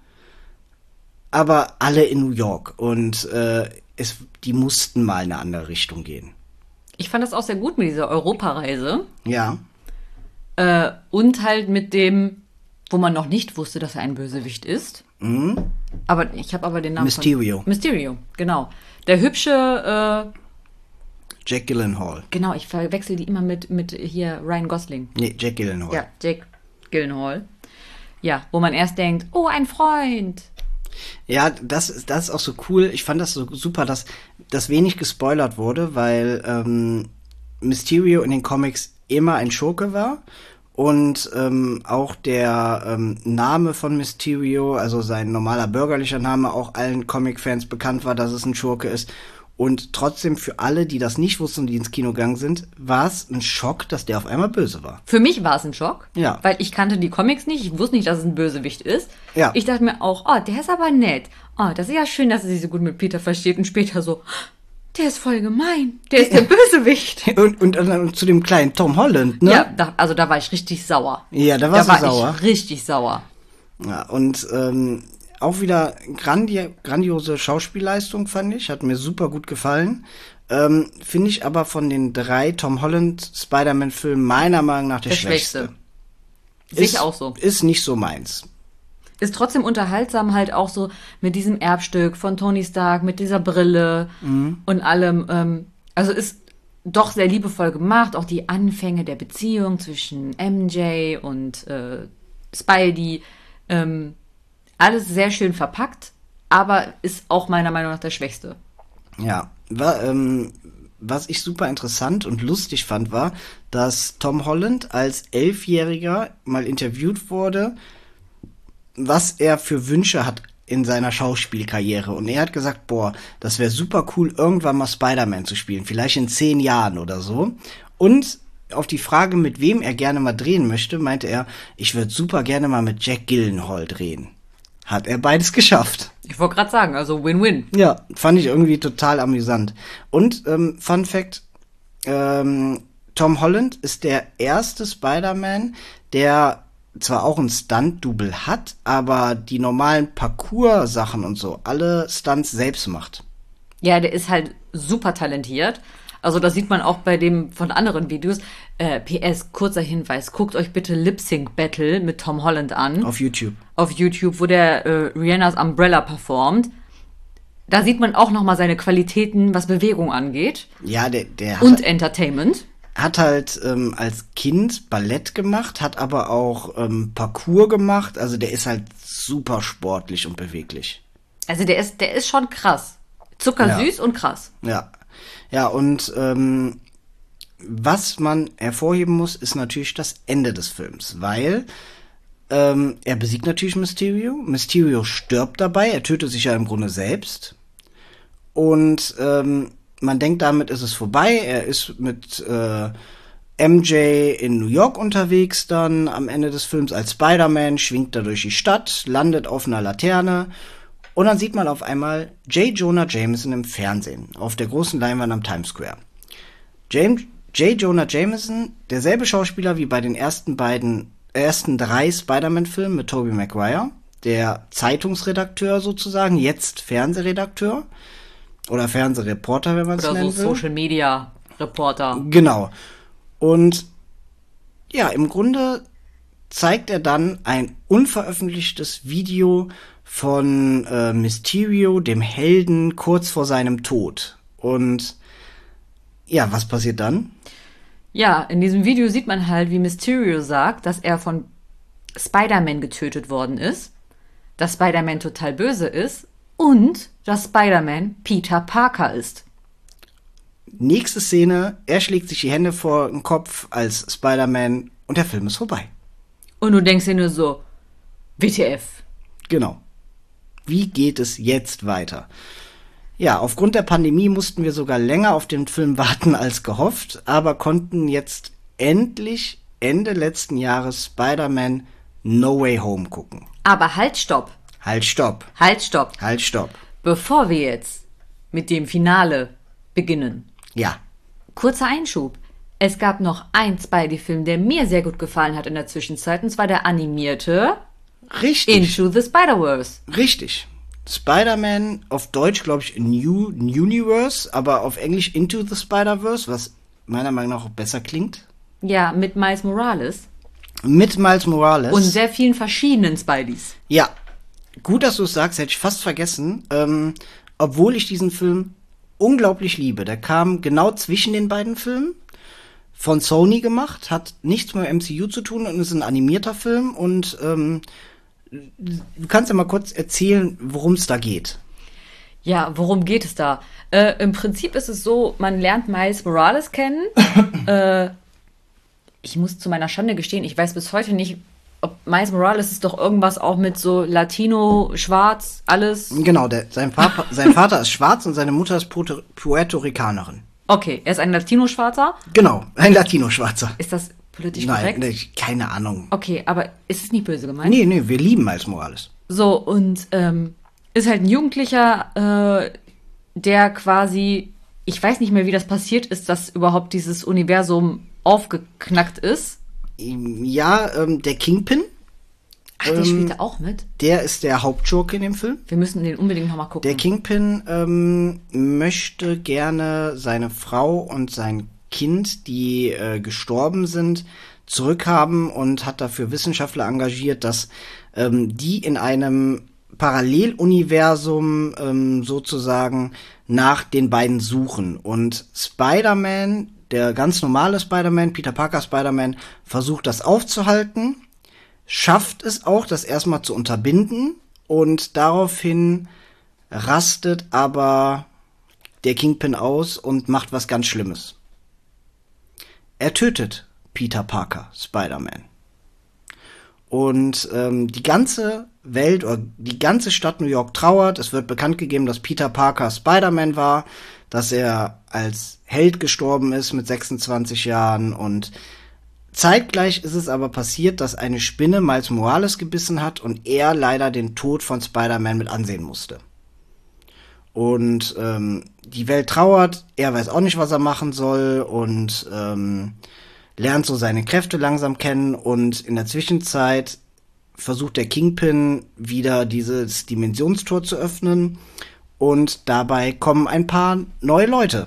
aber alle in New York und äh, es, die mussten mal in eine andere Richtung gehen. Ich fand das auch sehr gut mit dieser Europareise. Ja. Äh, und halt mit dem, wo man noch nicht wusste, dass er ein Bösewicht ist. Mhm. Aber ich habe aber den Namen Mysterio. Von Mysterio, genau. Der hübsche, äh, Jack Gyllenhaal. genau, ich verwechsel die immer mit, mit hier Ryan Gosling. Nee, Jack Gyllenhaal. Ja, Jake Gyllenhaal. Ja, wo man erst denkt, oh, ein Freund. Ja, das, ist- das ist auch so cool. Ich fand das so super, dass das wenig gespoilert wurde, weil ähm, Mysterio in den Comics immer ein Schurke war und ähm, auch der ähm, Name von Mysterio, also sein normaler bürgerlicher Name, auch allen Comic-Fans bekannt war, dass es ein Schurke ist. Und trotzdem für alle, die das nicht wussten und die ins Kino gegangen sind, war es ein Schock, dass der auf einmal böse war. Für mich war es ein Schock, Ja. weil ich kannte die Comics nicht, ich wusste nicht, dass es ein Bösewicht ist. Ja. Ich dachte mir auch, oh, der ist aber nett. Oh, das ist ja schön, dass er sich so gut mit Peter versteht. Und später so, der ist voll gemein, der ist der Bösewicht. Und, und, und zu dem kleinen Tom Holland, ne? Ja, da, also da war ich richtig sauer. Ja, da warst da du war sauer. ich richtig sauer. Ja, und ähm, auch wieder grandi grandiose Schauspielleistung, fand ich. Hat mir super gut gefallen. Ähm, Finde ich aber von den drei Tom Holland Spider-Man-Filmen meiner Meinung nach der, Der schwächste. Schwächste. Sehe ich Ist- auch so. Ist nicht so meins. Ist trotzdem unterhaltsam halt auch so mit diesem Erbstück von Tony Stark, mit dieser Brille und allem. Ähm, also ist doch sehr liebevoll gemacht. Auch die Anfänge der Beziehung zwischen M J und äh, Spidey. Ähm, alles sehr schön verpackt, aber ist auch meiner Meinung nach der Schwächste. Ja. Wa ähm, was ich super interessant und lustig fand, war, dass Tom Holland als Elfjähriger mal interviewt wurde, was er für Wünsche hat in seiner Schauspielkarriere. Und er hat gesagt, boah, das wäre super cool, irgendwann mal Spider-Man zu spielen. Vielleicht in zehn Jahren oder so. Und auf die Frage, mit wem er gerne mal drehen möchte, meinte er, ich würde super gerne mal mit Jack Gyllenhaal drehen. Hat er beides geschafft. Ich wollte gerade sagen, also Win-Win. Ja, fand ich irgendwie total amüsant. Und ähm, Fun Fact, ähm, Tom Holland ist der erste Spider-Man, der zwar auch ein Stunt-Double hat, aber die normalen Parcours-Sachen und so, alle Stunts selbst macht. Ja, der ist halt super talentiert. Also das sieht man auch bei dem von anderen Videos. Äh, P S, kurzer Hinweis, guckt euch bitte Lip Sync Battle mit Tom Holland an. Auf YouTube. Auf YouTube, wo der äh, Rihannas Umbrella performt. Da sieht man auch nochmal seine Qualitäten, was Bewegung angeht. Ja, der, der Und hat, Entertainment. hat halt ähm, als Kind Ballett gemacht, hat aber auch ähm, Parcours gemacht. Also der ist halt super sportlich und beweglich. Also der ist, der ist schon krass. Zuckersüß Ja. und krass. Ja. Ja, und ähm, was man hervorheben muss, ist natürlich das Ende des Films, weil ähm, er besiegt natürlich Mysterio. Mysterio stirbt dabei, er tötet sich ja im Grunde selbst. Und ähm, man denkt, damit ist es vorbei. Er ist mit äh, M J in New York unterwegs dann am Ende des Films als Spider-Man, schwingt da durch die Stadt, landet auf einer Laterne. Und dann sieht man auf einmal J. Jonah Jameson im Fernsehen, auf der großen Leinwand am Times Square. James, J. Jonah Jameson, derselbe Schauspieler wie bei den ersten beiden, ersten drei Spider-Man-Filmen mit Tobey Maguire, der Zeitungsredakteur sozusagen, jetzt Fernsehredakteur oder Fernsehreporter, wenn man es Oder nennen so will. Social Media Reporter. Genau. Und ja, im Grunde zeigt er dann ein unveröffentlichtes Video von äh, Mysterio, dem Helden, kurz vor seinem Tod. Und ja, was passiert dann? Ja, in diesem Video sieht man halt, wie Mysterio sagt, dass er von Spider-Man getötet worden ist, dass Spider-Man total böse ist und dass Spider-Man Peter Parker ist. Nächste Szene, er schlägt sich die Hände vor den Kopf als Spider-Man und der Film ist vorbei. Und du denkst dir nur so, W T F. Genau. Wie geht es jetzt weiter? Ja, aufgrund der Pandemie mussten wir sogar länger auf den Film warten als gehofft, aber konnten jetzt endlich Ende letzten Jahres Spider-Man No Way Home gucken. Aber halt, stopp. Halt, stopp. Halt, stopp. Halt, stopp. Bevor wir jetzt mit dem Finale beginnen. Ja. Kurzer Einschub. Es gab noch einen Spidey-Film, der mir sehr gut gefallen hat in der Zwischenzeit, und zwar der animierte Richtig. Into the Spider-Verse. Richtig. Spider-Man auf Deutsch, glaube ich, New Universe, aber auf Englisch Into the Spider-Verse, was meiner Meinung nach auch besser klingt. Ja, mit Miles Morales. Mit Miles Morales. Und sehr vielen verschiedenen Spideys. Ja. Gut, dass du es sagst, hätte ich fast vergessen. Ähm, obwohl ich diesen Film unglaublich liebe. Der kam genau zwischen den beiden Filmen. Von Sony gemacht, hat nichts mit dem M C U zu tun und ist ein animierter Film. Und ähm, du kannst ja mal kurz erzählen, worum es da geht. Ja, worum geht es da? Äh, im Prinzip ist es so, man lernt Miles Morales kennen. äh, ich muss zu meiner Schande gestehen, ich weiß bis heute nicht, ob Miles Morales ist doch irgendwas auch mit so Latino, Schwarz, alles. Genau, der, sein, Papa, sein Vater ist schwarz und seine Mutter ist Puerto, Puerto Ricanerin. Okay, er ist ein Latino-Schwarzer. Genau, ein Latino-Schwarzer. Ist das politisch Nein, korrekt? ne, keine Ahnung. Okay, aber ist es nicht böse gemeint? Nee, nee, wir lieben Miles Morales. So, und ähm, ist halt ein Jugendlicher, äh, der quasi, ich weiß nicht mehr, wie das passiert ist, dass überhaupt dieses Universum aufgeknackt ist. Ja, ähm, der Kingpin, Ach, der Ähm, spielt da auch mit? der ist der Hauptschurke in dem Film. Wir müssen den unbedingt nochmal gucken. Der Kingpin ähm, möchte gerne seine Frau und sein Kind, die äh, gestorben sind, zurückhaben und hat dafür Wissenschaftler engagiert, dass ähm, die in einem Paralleluniversum ähm, sozusagen nach den beiden suchen. Und Spider-Man, der ganz normale Spider-Man, Peter Parker Spider-Man, versucht das aufzuhalten, schafft es auch, das erstmal zu unterbinden und daraufhin rastet aber der Kingpin aus und macht was ganz Schlimmes. Er tötet Peter Parker, Spider-Man. Und ähm, die ganze Welt oder die ganze Stadt New York trauert. Es wird bekannt gegeben, dass Peter Parker Spider-Man war, dass er als Held gestorben ist mit sechsundzwanzig Jahren. Und zeitgleich ist es aber passiert, dass eine Spinne Miles Morales gebissen hat und er leider den Tod von Spider-Man mit ansehen musste. Und ähm, die Welt trauert, er weiß auch nicht, was er machen soll und ähm, lernt so seine Kräfte langsam kennen und in der Zwischenzeit versucht der Kingpin wieder dieses Dimensionstor zu öffnen und dabei kommen ein paar neue Leute.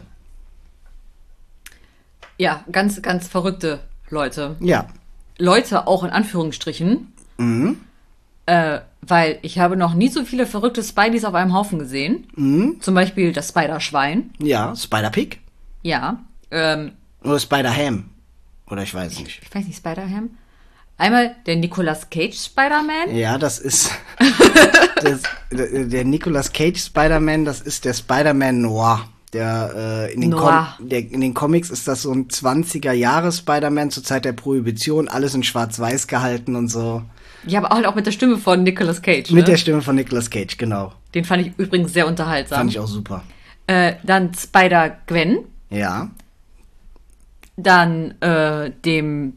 Ja, ganz, ganz verrückte Leute. Ja. Leute auch in Anführungsstrichen. Mhm. Äh, weil ich habe noch nie so viele verrückte Spideys auf einem Haufen gesehen. Mhm. Zum Beispiel das Spider-Schwein. Ja, Spider-Pig. Ja. Ähm, Oder Spider-Ham. Oder ich weiß nicht. ich weiß nicht, Spider-Ham. Einmal der Nicolas Cage Spider-Man. Ja, das ist das, der, der Nicolas Cage Spider-Man, das ist der Spider-Man Noir. Der, äh, in den Noir. Com- der in den Comics ist das so ein zwanziger Jahre Spider-Man zur Zeit der Prohibition, alles in schwarz-weiß gehalten und so. Ja, aber auch, auch mit der Stimme von Nicolas Cage. Mit ne? der Stimme von Nicolas Cage, genau. Den fand ich übrigens sehr unterhaltsam. Fand ich auch super. Äh, dann Spider-Gwen. Ja. Dann äh, dem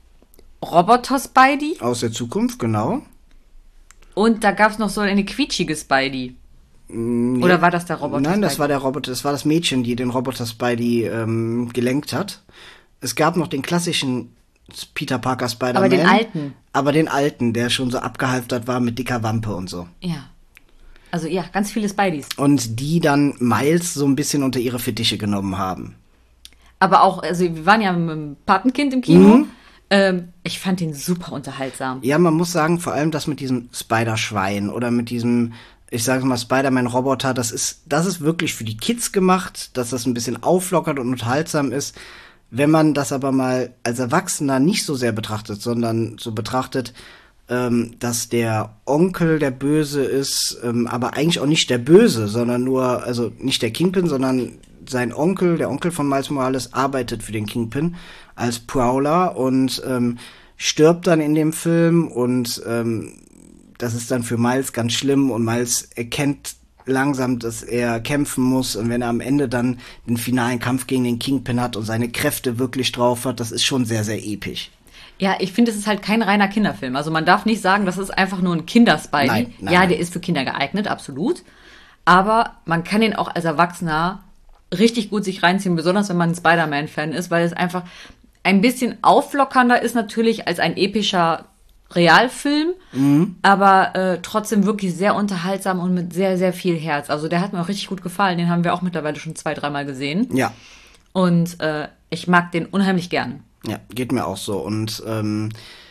Roboter Spidey. Aus der Zukunft, genau. Und da gab es noch so eine quietschige Spidey. Nee. Oder war das der Roboter Nein, das Spidey? war der Roboter, das war das Mädchen, die den Roboter Spidey ähm, gelenkt hat. Es gab noch den klassischen Peter Parker Spider-Man. Aber den alten. Aber den alten, der schon so abgehalftert war mit dicker Wampe und so. Ja. Also ja, ganz viele Spideys. Und die dann Miles so ein bisschen unter ihre Fittiche genommen haben. Aber auch, also wir waren ja mit dem Patenkind im Kino. Mhm. Ähm, ich fand den super unterhaltsam. Ja, man muss sagen, vor allem das mit diesem Spider-Schwein oder mit diesem, ich sage mal, Spider-Man-Roboter, das ist, das ist wirklich für die Kids gemacht, dass das ein bisschen auflockert und unterhaltsam ist. Wenn man das aber mal als Erwachsener nicht so sehr betrachtet, sondern so betrachtet, ähm, dass der Onkel der Böse ist, ähm, aber eigentlich auch nicht der Böse, sondern nur, also nicht der Kingpin, sondern sein Onkel, der Onkel von Miles Morales, arbeitet für den Kingpin als Prowler und ähm, stirbt dann in dem Film und ähm, das ist dann für Miles ganz schlimm und Miles erkennt langsam, dass er kämpfen muss und wenn er am Ende dann den finalen Kampf gegen den Kingpin hat und seine Kräfte wirklich drauf hat, das ist schon sehr, sehr episch. Ja, ich finde, es ist halt kein reiner Kinderfilm. Also man darf nicht sagen, das ist einfach nur ein Kinder-Spidey. Nein, nein, ja, nein. der ist für Kinder geeignet, absolut. Aber man kann den auch als Erwachsener richtig gut sich reinziehen, besonders wenn man ein Spider-Man-Fan ist, weil es einfach ein bisschen auflockernder ist natürlich als ein epischer Realfilm, mhm. aber äh, trotzdem wirklich sehr unterhaltsam und mit sehr, sehr viel Herz. Also der hat mir auch richtig gut gefallen. Den haben wir auch mittlerweile schon zwei, dreimal gesehen. Ja. Und äh, ich mag den unheimlich gern. Ja, geht mir auch so. Und ähm,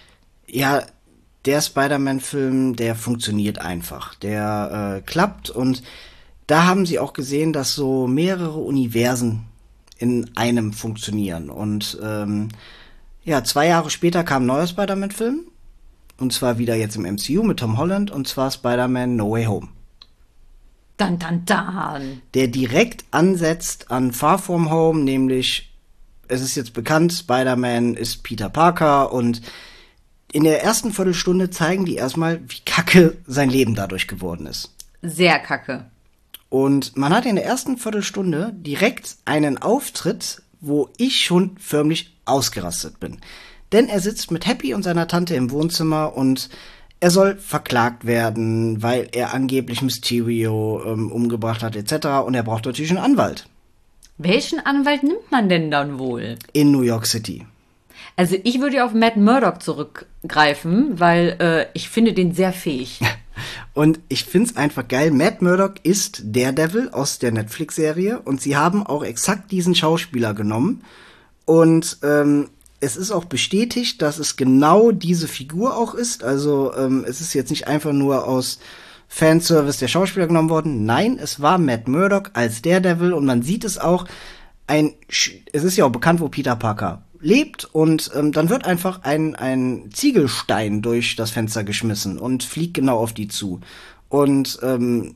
ja, der Spider-Man-Film, der funktioniert einfach. Der äh, klappt und da haben sie auch gesehen, dass so mehrere Universen in einem funktionieren. Und ähm, ja, zwei Jahre später kam ein neuer Spider-Man-Film. Und zwar wieder jetzt im M C U mit Tom Holland. Und zwar Spider-Man No Way Home. Dann, dann, dann. Der direkt ansetzt an Far From Home, nämlich, es ist jetzt bekannt, Spider-Man ist Peter Parker. Und in der ersten Viertelstunde zeigen die erstmal, wie kacke sein Leben dadurch geworden ist. Sehr kacke. Und man hat in der ersten Viertelstunde direkt einen Auftritt, wo ich schon förmlich ausgerastet bin. Denn er sitzt mit Happy und seiner Tante im Wohnzimmer und er soll verklagt werden, weil er angeblich Mysterio ähm, umgebracht hat et cetera. Und er braucht natürlich einen Anwalt. Welchen Anwalt nimmt man denn dann wohl? In New York City. Also ich würde ja auf Matt Murdock zurückgreifen, weil äh, ich finde den sehr fähig. Und ich find's einfach geil. Matt Murdock ist Daredevil aus der Netflix-Serie und sie haben auch exakt diesen Schauspieler genommen. Und ähm, es ist auch bestätigt, dass es genau diese Figur auch ist. Also ähm, es ist jetzt nicht einfach nur aus Fanservice der Schauspieler genommen worden. Nein, es war Matt Murdock als Daredevil und man sieht es auch. Ein, es ist ja auch bekannt, wo Peter Parker lebt und ähm, dann wird einfach ein, ein Ziegelstein durch das Fenster geschmissen und fliegt genau auf die zu. Und ähm,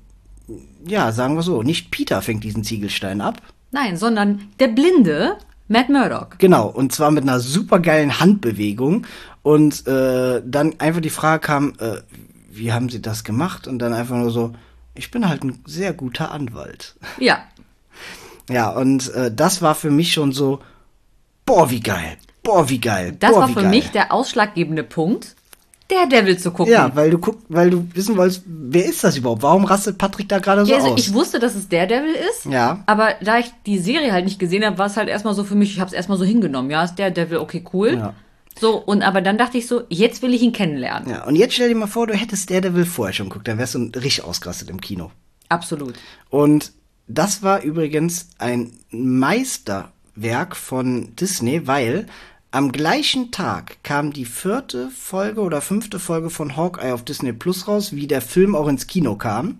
ja, sagen wir so, nicht Peter fängt diesen Ziegelstein ab. Nein, sondern der blinde Matt Murdock. Genau, und zwar mit einer supergeilen Handbewegung. Und äh, dann einfach die Frage kam, äh, wie haben sie das gemacht? Und dann einfach nur so, ich bin halt ein sehr guter Anwalt. Ja. Ja, und äh, das war für mich schon so, boah, wie geil. Boah, wie geil. Das boah, war wie für geil. mich der ausschlaggebende Punkt, Daredevil zu gucken. Ja, weil du guck, weil du wissen wolltest, wer ist das überhaupt? Warum rastet Patrick da gerade so Ja, also aus? ich wusste, dass es Daredevil ist, Ja. aber da ich die Serie halt nicht gesehen habe, war es halt erstmal so für mich, ich habe es erstmal so hingenommen. Ja, ist Daredevil, okay, cool. Ja. So, und aber dann dachte ich so, jetzt will ich ihn kennenlernen. Ja, und jetzt stell dir mal vor, du hättest Daredevil vorher schon geguckt, dann wärst du richtig ausgerastet im Kino. Absolut. Und das war übrigens ein Meisterwerk von Disney, weil am gleichen Tag kam die vierte Folge oder fünfte Folge von Hawkeye auf Disney Plus raus, wie der Film auch ins Kino kam.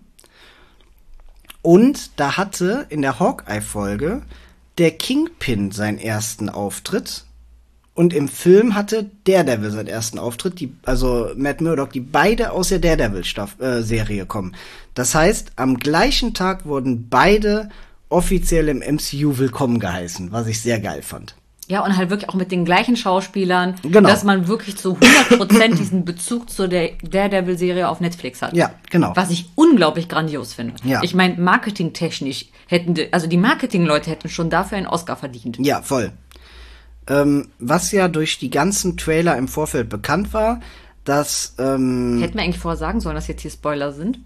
Und da hatte in der Hawkeye-Folge der Kingpin seinen ersten Auftritt. Und im Film hatte Daredevil seinen ersten Auftritt, die, also Matt Murdock, die beide aus der Daredevil-Serie kommen. Das heißt, am gleichen Tag wurden beide offiziell im M C U willkommen geheißen, was ich sehr geil fand. Ja, und halt wirklich auch mit den gleichen Schauspielern, Genau. dass man wirklich zu hundert Prozent diesen Bezug zu der Daredevil-Serie auf Netflix hat. Ja, genau. Was ich unglaublich grandios finde. Ja. Ich meine, marketingtechnisch hätten, die, also die Marketingleute hätten schon dafür einen Oscar verdient. Ja, voll. Ähm, was ja durch die ganzen Trailer im Vorfeld bekannt war, dass, ähm, Hätten wir eigentlich vorher sagen sollen, dass jetzt hier Spoiler sind?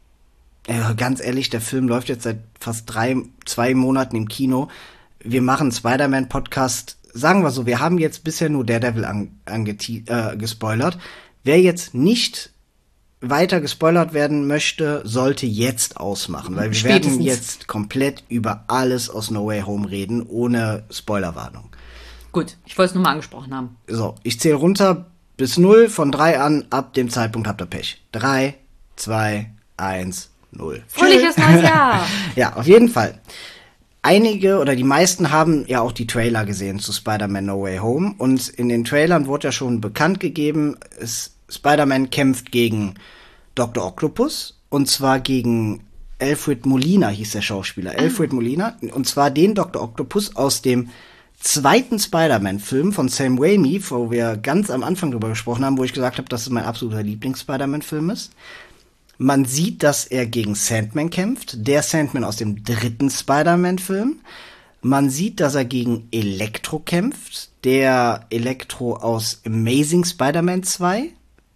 äh, ganz ehrlich, der Film läuft jetzt seit fast drei, zwei Monaten im Kino. Wir machen einen Spider-Man-Podcast. Sagen wir so, wir haben jetzt bisher nur Daredevil an, angeti- äh, gespoilert. Wer jetzt nicht weiter gespoilert werden möchte, sollte jetzt ausmachen, weil wir Spätestens. werden jetzt komplett über alles aus No Way Home reden, ohne Spoilerwarnung. Gut, ich wollte es nur mal angesprochen haben. So, ich zähle runter bis null, von drei an, ab dem Zeitpunkt habt ihr Pech. Drei, zwei, eins, null. Fröhliches neues Jahr! Ja, auf jeden Fall. Einige oder die meisten haben ja auch die Trailer gesehen zu Spider-Man No Way Home und in den Trailern wurde ja schon bekannt gegeben, es, Spider-Man kämpft gegen Doktor Octopus und zwar gegen Alfred Molina hieß der Schauspieler. Ah. Alfred Molina und zwar den Doktor Octopus aus dem zweiten Spider-Man-Film von Sam Raimi, wo wir ganz am Anfang drüber gesprochen haben, wo ich gesagt habe, dass es mein absoluter Lieblings-Spider-Man-Film ist. Man sieht, dass er gegen Sandman kämpft, der Sandman aus dem dritten Spider-Man-Film. Man sieht, dass er gegen Electro kämpft, der Electro aus Amazing Spider-Man zwei.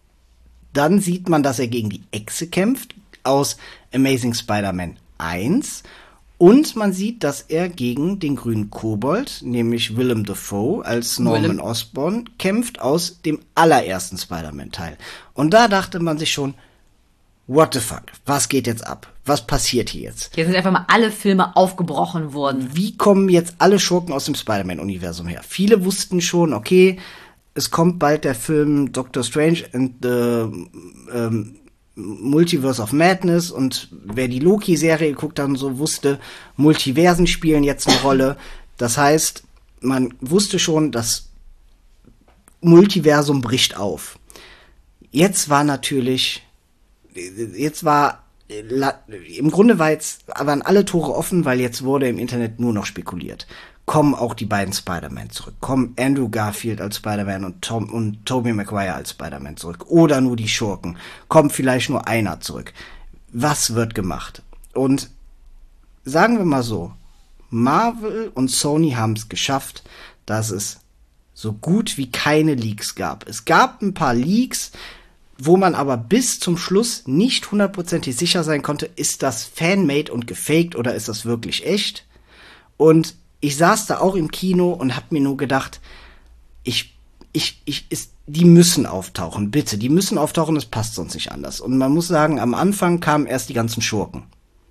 Dann sieht man, dass er gegen die Echse kämpft, aus Amazing Spider-Man eins. Und man sieht, dass er gegen den grünen Kobold, nämlich Willem Dafoe als Norman Willem. Osborn, kämpft aus dem allerersten Spider-Man-Teil. Und da dachte man sich schon, what the fuck? Was geht jetzt ab? Was passiert hier jetzt? Hier sind einfach mal alle Filme aufgebrochen worden. Wie kommen jetzt alle Schurken aus dem Spider-Man-Universum her? Viele wussten schon, okay, es kommt bald der Film Doctor Strange and the ähm, Multiverse of Madness und wer die Loki-Serie geguckt hat und so wusste, Multiversen spielen jetzt eine Rolle. Das heißt, man wusste schon, das Multiversum bricht auf. Jetzt war natürlich, jetzt war, im Grunde war jetzt, waren alle Tore offen, weil jetzt wurde im Internet nur noch spekuliert. Kommen auch die beiden Spider-Man zurück? Kommen Andrew Garfield als Spider-Man und Tom und Tobey Maguire als Spider-Man zurück? Oder nur die Schurken? Kommt vielleicht nur einer zurück? Was wird gemacht? Und sagen wir mal so, Marvel und Sony haben es geschafft, dass es so gut wie keine Leaks gab. Es gab ein paar Leaks, wo man aber bis zum Schluss nicht hundertprozentig sicher sein konnte, ist das fanmade und gefaked oder ist das wirklich echt? Und ich saß da auch im Kino und hab mir nur gedacht, ich, ich, ich, ist, die müssen auftauchen, bitte, die müssen auftauchen, es passt sonst nicht anders. Und man muss sagen, am Anfang kamen erst die ganzen Schurken.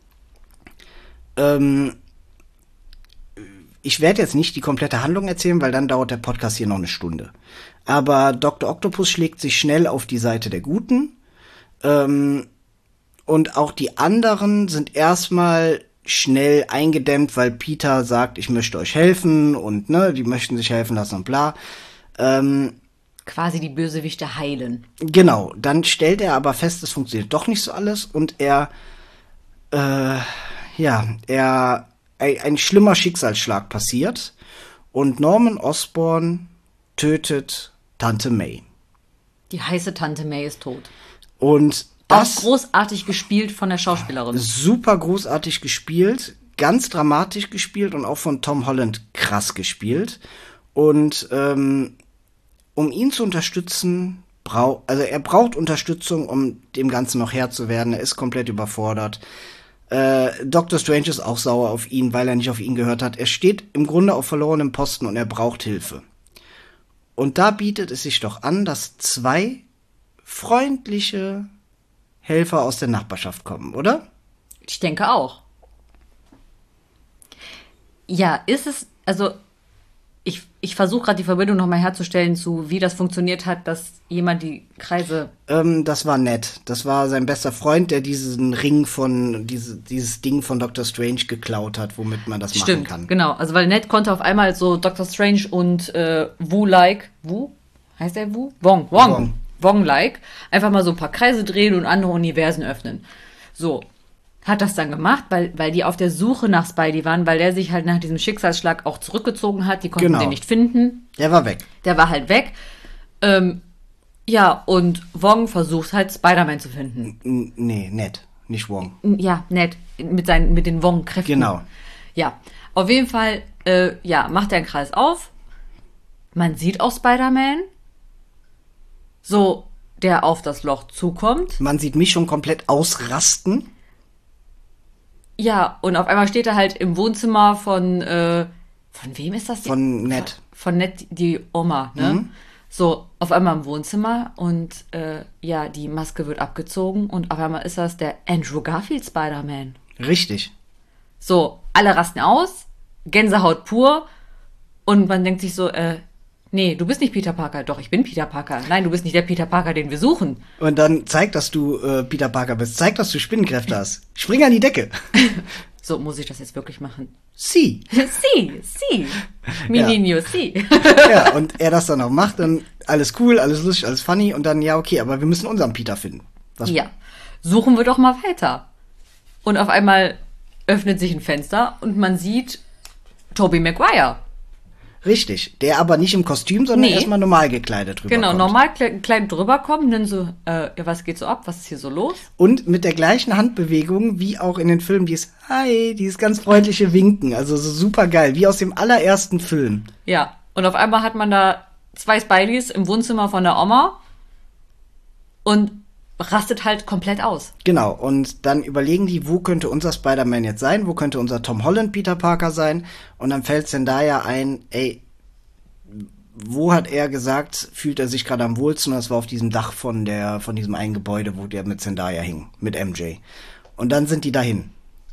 Ähm, ich werde jetzt nicht die komplette Handlung erzählen, weil dann dauert der Podcast hier noch eine Stunde. Aber Doktor Octopus schlägt sich schnell auf die Seite der Guten. Ähm, und auch die anderen sind erstmal schnell eingedämmt, weil Peter sagt, ich möchte euch helfen und ne, die möchten sich helfen lassen und bla. Ähm, Quasi die Bösewichte heilen. genau, dann stellt er aber fest, es funktioniert doch nicht so alles und er äh, ja, er ein, ein schlimmer Schicksalsschlag passiert und Norman Osborn tötet Tante May. Die heiße Tante May ist tot. Und das auch großartig gespielt von der Schauspielerin. Super großartig gespielt, ganz dramatisch gespielt und auch von Tom Holland krass gespielt. Und ähm, um ihn zu unterstützen, brau- also er braucht Unterstützung, um dem Ganzen noch Herr zu werden. Er ist komplett überfordert. Äh, Doctor Strange ist auch sauer auf ihn, weil er nicht auf ihn gehört hat. Er steht im Grunde auf verlorenem Posten und er braucht Hilfe. Und da bietet es sich doch an, dass zwei freundliche Helfer aus der Nachbarschaft kommen, oder? Ich denke auch. Ja, ist es, also ich, ich versuche gerade die Verbindung nochmal herzustellen zu, wie das funktioniert hat, dass jemand die Kreise... Ähm, das war nett. Das war sein bester Freund, der diesen Ring von, diese, dieses Ding von Doctor Strange geklaut hat, womit man das Stimmt, machen kann. Genau. Also weil Ned konnte auf einmal so Doctor Strange und äh, Wu-like, Wu? Heißt der Wu? Wong, Wong. Wong. Wong-like. Einfach mal so ein paar Kreise drehen und andere Universen öffnen. So. Hat das dann gemacht, weil, weil die auf der Suche nach Spidey waren, weil der sich halt nach diesem Schicksalsschlag auch zurückgezogen hat. Die konnten Genau. den nicht finden. Der war weg. Der war halt weg. Ähm, ja, und Wong versucht halt Spider-Man zu finden. N- nee, nett. Nicht Wong. Ja, nett. Mit, seinen, mit den Wong-Kräften. Genau. Ja, auf jeden Fall, äh, ja, macht er einen Kreis auf. Man sieht auch Spider-Man. So, der auf das Loch zukommt. Man sieht mich schon komplett ausrasten. Ja, und auf einmal steht er halt im Wohnzimmer von, äh, von wem ist das? Die, Von Ned. Von Ned, die Oma, ne? Mhm. So, auf einmal im Wohnzimmer und, äh, ja, die Maske wird abgezogen und auf einmal ist das der Andrew Garfield Spider-Man. Richtig. So, alle rasten aus, Gänsehaut pur und man denkt sich so, äh, nee, du bist nicht Peter Parker. Doch, ich bin Peter Parker. Nein, du bist nicht der Peter Parker, den wir suchen. Und dann zeig, dass du äh, Peter Parker bist. Zeig, dass du Spinnenkräfte hast. Spring an die Decke. So, muss ich das jetzt wirklich machen? Sie. Sie, sie. Menino, sie. Ja, und er das dann auch macht, dann alles cool, alles lustig, alles funny. Und dann, ja, okay, aber wir müssen unseren Peter finden. Was Ja, suchen wir doch mal weiter. Und auf einmal öffnet sich ein Fenster und man sieht Tobey Maguire. Richtig, der aber nicht im Kostüm, sondern Nee. erstmal normal gekleidet rüberkommt. Genau, normal kle- klein drüber kommen, dann so, äh, ja, was geht so ab? Was ist hier so los? Und mit der gleichen Handbewegung wie auch in den Filmen, dieses Hi, dieses ganz freundliche Winken. Also so super geil, wie aus dem allerersten Film. Ja, und auf einmal hat man da zwei Spideys im Wohnzimmer von der Oma und rastet halt komplett aus. Genau, und dann überlegen die, wo könnte unser Spider-Man jetzt sein, wo könnte unser Tom Holland Peter Parker sein. Und dann fällt Zendaya ein, ey, wo hat er gesagt, fühlt er sich gerade am wohlsten? Und das war auf diesem Dach von der, von diesem einen Gebäude, wo der mit Zendaya hing, mit M J. Und dann sind die dahin.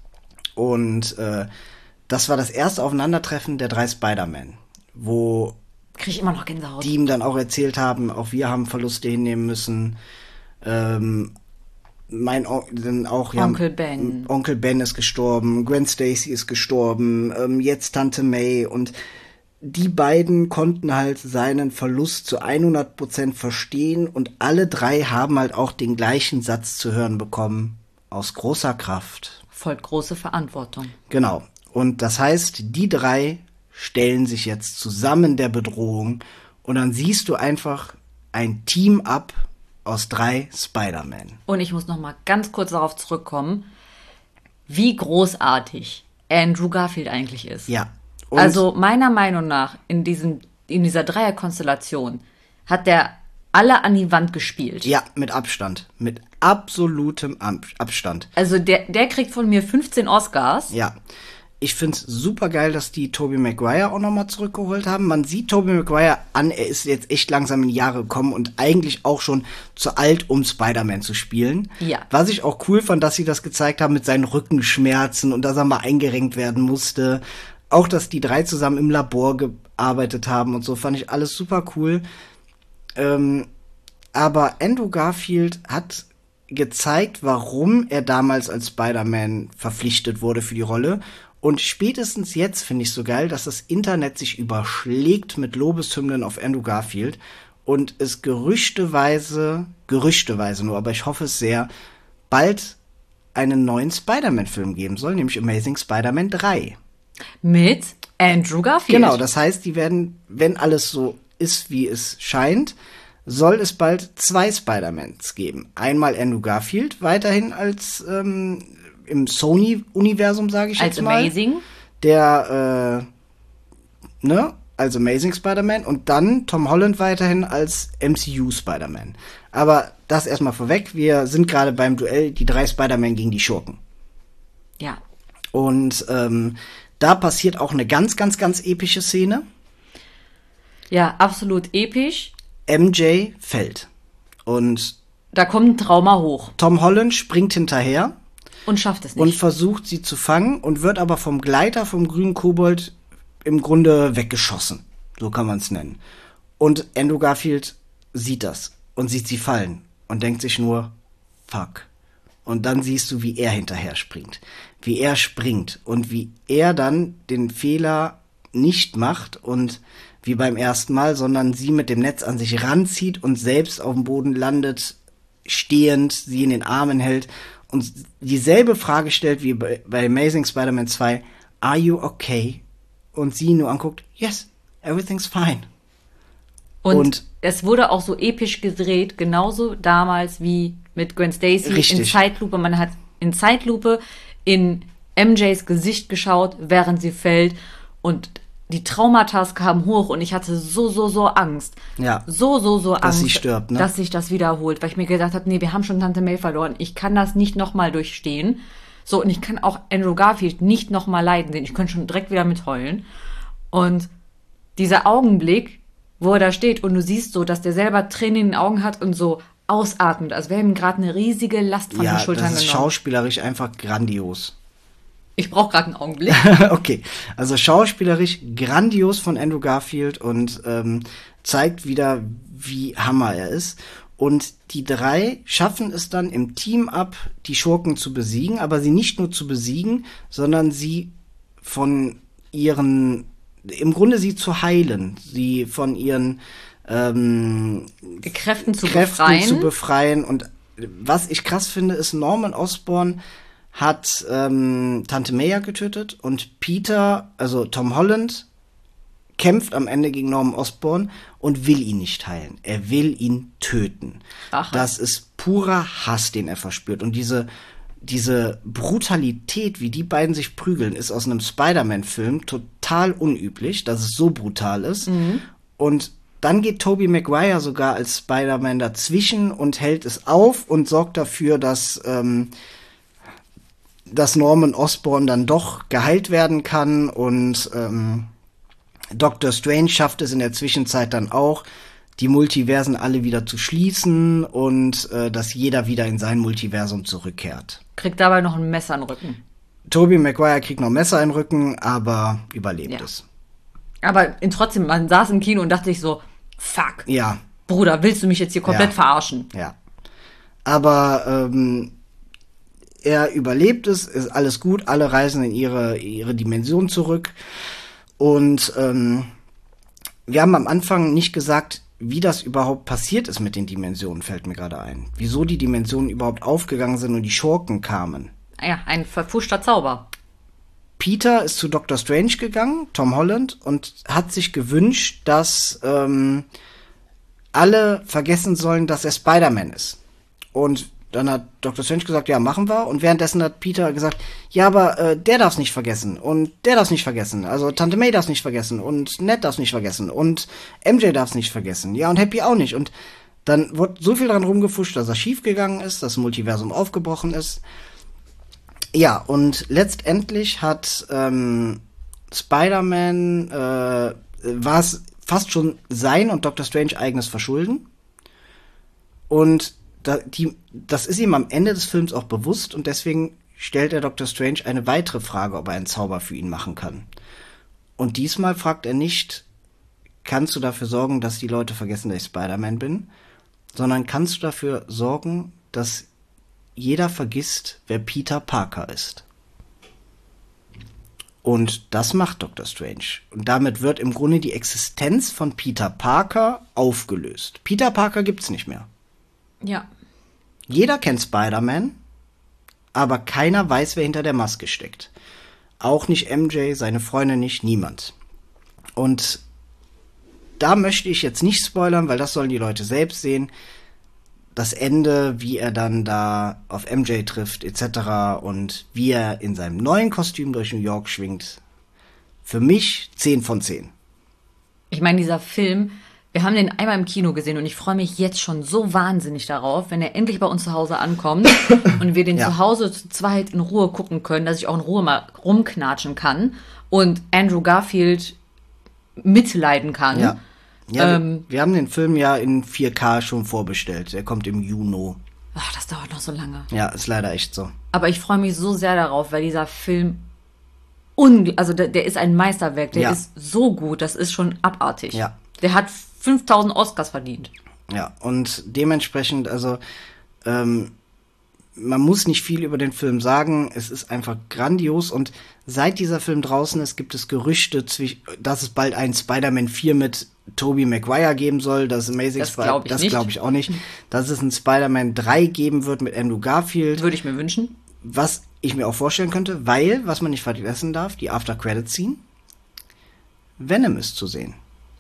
Und äh, das war das erste Aufeinandertreffen der drei Spider-Man, wo Krieg ich immer noch Gänsehaut. die ihm dann auch erzählt haben, auch wir haben Verluste hinnehmen müssen. Ähm, mein On- dann auch ja, Onkel Ben. Onkel Ben ist gestorben, Gwen Stacy ist gestorben, ähm, jetzt Tante May, und die beiden konnten halt seinen Verlust zu hundert Prozent verstehen, und alle drei haben halt auch den gleichen Satz zu hören bekommen: aus großer Kraft. Folgt große Verantwortung. Genau. Und das heißt, die drei stellen sich jetzt zusammen der Bedrohung, und dann siehst du einfach ein Team-Up aus drei Spider-Man. Und ich muss noch mal ganz kurz darauf zurückkommen, wie großartig Andrew Garfield eigentlich ist. Ja. Und Also meiner Meinung nach in diesem in dieser Dreierkonstellation hat der alle an die Wand gespielt. ja, mit Abstand. Mit absolutem Ab- Abstand. Also der der kriegt von mir fünfzehn Oscars. Ja. Ich find's super geil, dass die Tobey Maguire auch nochmal zurückgeholt haben. Man sieht Tobey Maguire an, er ist jetzt echt langsam in die Jahre gekommen und eigentlich auch schon zu alt, um Spider-Man zu spielen. Ja. Was ich auch cool fand, dass sie das gezeigt haben mit seinen Rückenschmerzen und dass er mal eingerenkt werden musste. Auch, dass die drei zusammen im Labor gearbeitet haben und so, fand ich alles super cool. Ähm, aber Andrew Garfield hat gezeigt, warum er damals als Spider-Man verpflichtet wurde für die Rolle. Und spätestens jetzt finde ich so geil, dass das Internet sich überschlägt mit Lobeshymnen auf Andrew Garfield und es gerüchteweise, gerüchteweise nur, aber ich hoffe es sehr, bald einen neuen Spider-Man-Film geben soll, nämlich Amazing Spider-Man drei. Mit Andrew Garfield. Genau, das heißt, die werden, wenn alles so ist, wie es scheint, soll es bald zwei Spider-Mans geben. Einmal Andrew Garfield, weiterhin als ähm, im Sony-Universum, sage ich Als jetzt mal. Amazing. Der, äh, ne, als Amazing Spider-Man und dann Tom Holland weiterhin als M C U Spider-Man. Aber das erstmal vorweg, wir sind gerade beim Duell, die drei Spider-Man gegen die Schurken. Ja. Und ähm, da passiert auch eine ganz, ganz, ganz epische Szene. Ja, absolut episch. M J fällt. Und Da kommt ein Trauma hoch Tom Holland springt hinterher und schafft es und nicht. versucht sie zu fangen und wird aber vom Gleiter, vom grünen Kobold im Grunde weggeschossen. So kann man es nennen. Und Andrew Garfield sieht das und sieht sie fallen und denkt sich nur, fuck. Und dann siehst du, wie er hinterher springt. Wie er springt und wie er dann den Fehler nicht macht und wie beim ersten Mal, sondern sie mit dem Netz an sich ranzieht und selbst auf dem Boden landet, stehend, sie in den Armen hält und dieselbe Frage stellt wie bei, bei Amazing Spider-Man zwei, are you okay? Und sie nur anguckt, yes, everything's fine. Und, Und es wurde auch so episch gedreht, genauso damals wie mit Gwen Stacy Richtig. in Zeitlupe. Man hat in Zeitlupe in M Js Gesicht geschaut, während sie fällt und die Traumata kamen hoch und ich hatte so, so, so Angst. Ja. So, so, so Angst. Dass sie stirbt, ne? Dass sich das wiederholt. Weil ich mir gedacht habe, nee, wir haben schon Tante May verloren. Ich kann das nicht nochmal durchstehen. So, und ich kann auch Andrew Garfield nicht nochmal leiden sehen. Ich könnte schon direkt wieder mitheulen. Und dieser Augenblick, wo er da steht und du siehst so, dass der selber Tränen in den Augen hat und so ausatmet, als wäre ihm gerade eine riesige Last von ja, den Schultern das ist genommen. schauspielerisch einfach grandios. Ich brauche gerade einen Augenblick. Okay, also schauspielerisch grandios von Andrew Garfield und ähm, zeigt wieder, wie Hammer er ist. Und die drei schaffen es dann im Team ab, die Schurken zu besiegen, aber sie nicht nur zu besiegen, sondern sie von ihren, im Grunde sie zu heilen, sie von ihren ähm, Kräften zu Kräften befreien. zu befreien. Und was ich krass finde, ist, Norman Osborn hat ähm, Tante May getötet und Peter, also Tom Holland, kämpft am Ende gegen Norman Osborn und will ihn nicht heilen. Er will ihn töten. Rache. Das ist purer Hass, den er verspürt. Und diese, diese Brutalität, wie die beiden sich prügeln, ist aus einem Spider-Man-Film total unüblich, dass es so brutal ist. Mhm. Und dann geht Tobey Maguire sogar als Spider-Man dazwischen und hält es auf und sorgt dafür, dass ähm, dass Norman Osborn dann doch geheilt werden kann und ähm, Doctor Strange schafft es in der Zwischenzeit dann auch, die Multiversen alle wieder zu schließen und äh, dass jeder wieder in sein Multiversum zurückkehrt. Kriegt dabei noch ein Messer in den Rücken. Tobey Maguire kriegt noch Messer in den Rücken, aber überlebt Ja. es. Aber in, trotzdem, man saß im Kino und dachte sich so, fuck, Ja, Bruder, willst du mich jetzt hier komplett Ja. verarschen? ja. Aber ähm, er überlebt es, ist alles gut, alle reisen in ihre, ihre Dimension zurück. Und ähm, wir haben am Anfang nicht gesagt, wie das überhaupt passiert ist mit den Dimensionen, fällt mir gerade ein. Wieso die Dimensionen überhaupt aufgegangen sind und die Schurken kamen. Ja, ein verpfuschter Zauber. Peter ist zu Doctor Strange gegangen, Tom Holland, und hat sich gewünscht, dass ähm, alle vergessen sollen, dass er Spider-Man ist. Und dann hat Doctor Strange gesagt, ja, machen wir. Und währenddessen hat Peter gesagt, ja, aber äh, der darf's nicht vergessen. Und der darf's nicht vergessen. Also Tante May darf's nicht vergessen. Und Ned darf's nicht vergessen. Und M J darf's nicht vergessen. Ja, und Happy auch nicht. Und dann wurde so viel dran rumgefuscht, dass er schiefgegangen ist, dass das Multiversum aufgebrochen ist. Ja, und letztendlich hat ähm, Spider-Man, äh, war es fast schon sein und Doctor Strange eigenes Verschulden. Und da, die, das ist ihm am Ende des Films auch bewusst und deswegen stellt er Doctor Strange eine weitere Frage, ob er einen Zauber für ihn machen kann. Und diesmal fragt er nicht, kannst du dafür sorgen, dass die Leute vergessen, dass ich Spider-Man bin, sondern kannst du dafür sorgen, dass jeder vergisst, wer Peter Parker ist. Und das macht Doctor Strange. Und damit wird im Grunde die Existenz von Peter Parker aufgelöst. Peter Parker gibt's nicht mehr. Ja. Jeder kennt Spider-Man, aber keiner weiß, wer hinter der Maske steckt. Auch nicht M J, seine Freunde nicht, niemand. Und da möchte ich jetzt nicht spoilern, weil das sollen die Leute selbst sehen. Das Ende, wie er dann da auf M J trifft, et cetera und wie er in seinem neuen Kostüm durch New York schwingt. Für mich zehn von zehn. Ich meine, dieser Film, wir haben den einmal im Kino gesehen und ich freue mich jetzt schon so wahnsinnig darauf, wenn er endlich bei uns zu Hause ankommt und wir den Ja. zu Hause zu zweit in Ruhe gucken können, dass ich auch in Ruhe mal rumknatschen kann und Andrew Garfield mitleiden kann. Ja. Ja, Ähm. wir, wir haben den Film ja in vier K schon vorbestellt. Er kommt im Juni. Ach, das dauert noch so lange. Ja, ist leider echt so. Aber ich freue mich so sehr darauf, weil dieser Film, ungl- also der, der ist ein Meisterwerk, der Ja. ist so gut, das ist schon abartig. Ja. Der hat fünftausend Oscars verdient. Ja, und dementsprechend, also, ähm, man muss nicht viel über den Film sagen. Es ist einfach grandios. Und seit dieser Film draußen ist, gibt es Gerüchte, zwi- dass es bald einen Spider-Man vier mit Tobey Maguire geben soll. Das Amazing Das Spider- glaub ich Das nicht. glaube ich auch nicht. Dass es einen Spider-Man drei geben wird mit Andrew Garfield. Würde ich mir wünschen. Was ich mir auch vorstellen könnte, weil, was man nicht vergessen darf, die After-Credit-Scene, Venom ist zu sehen.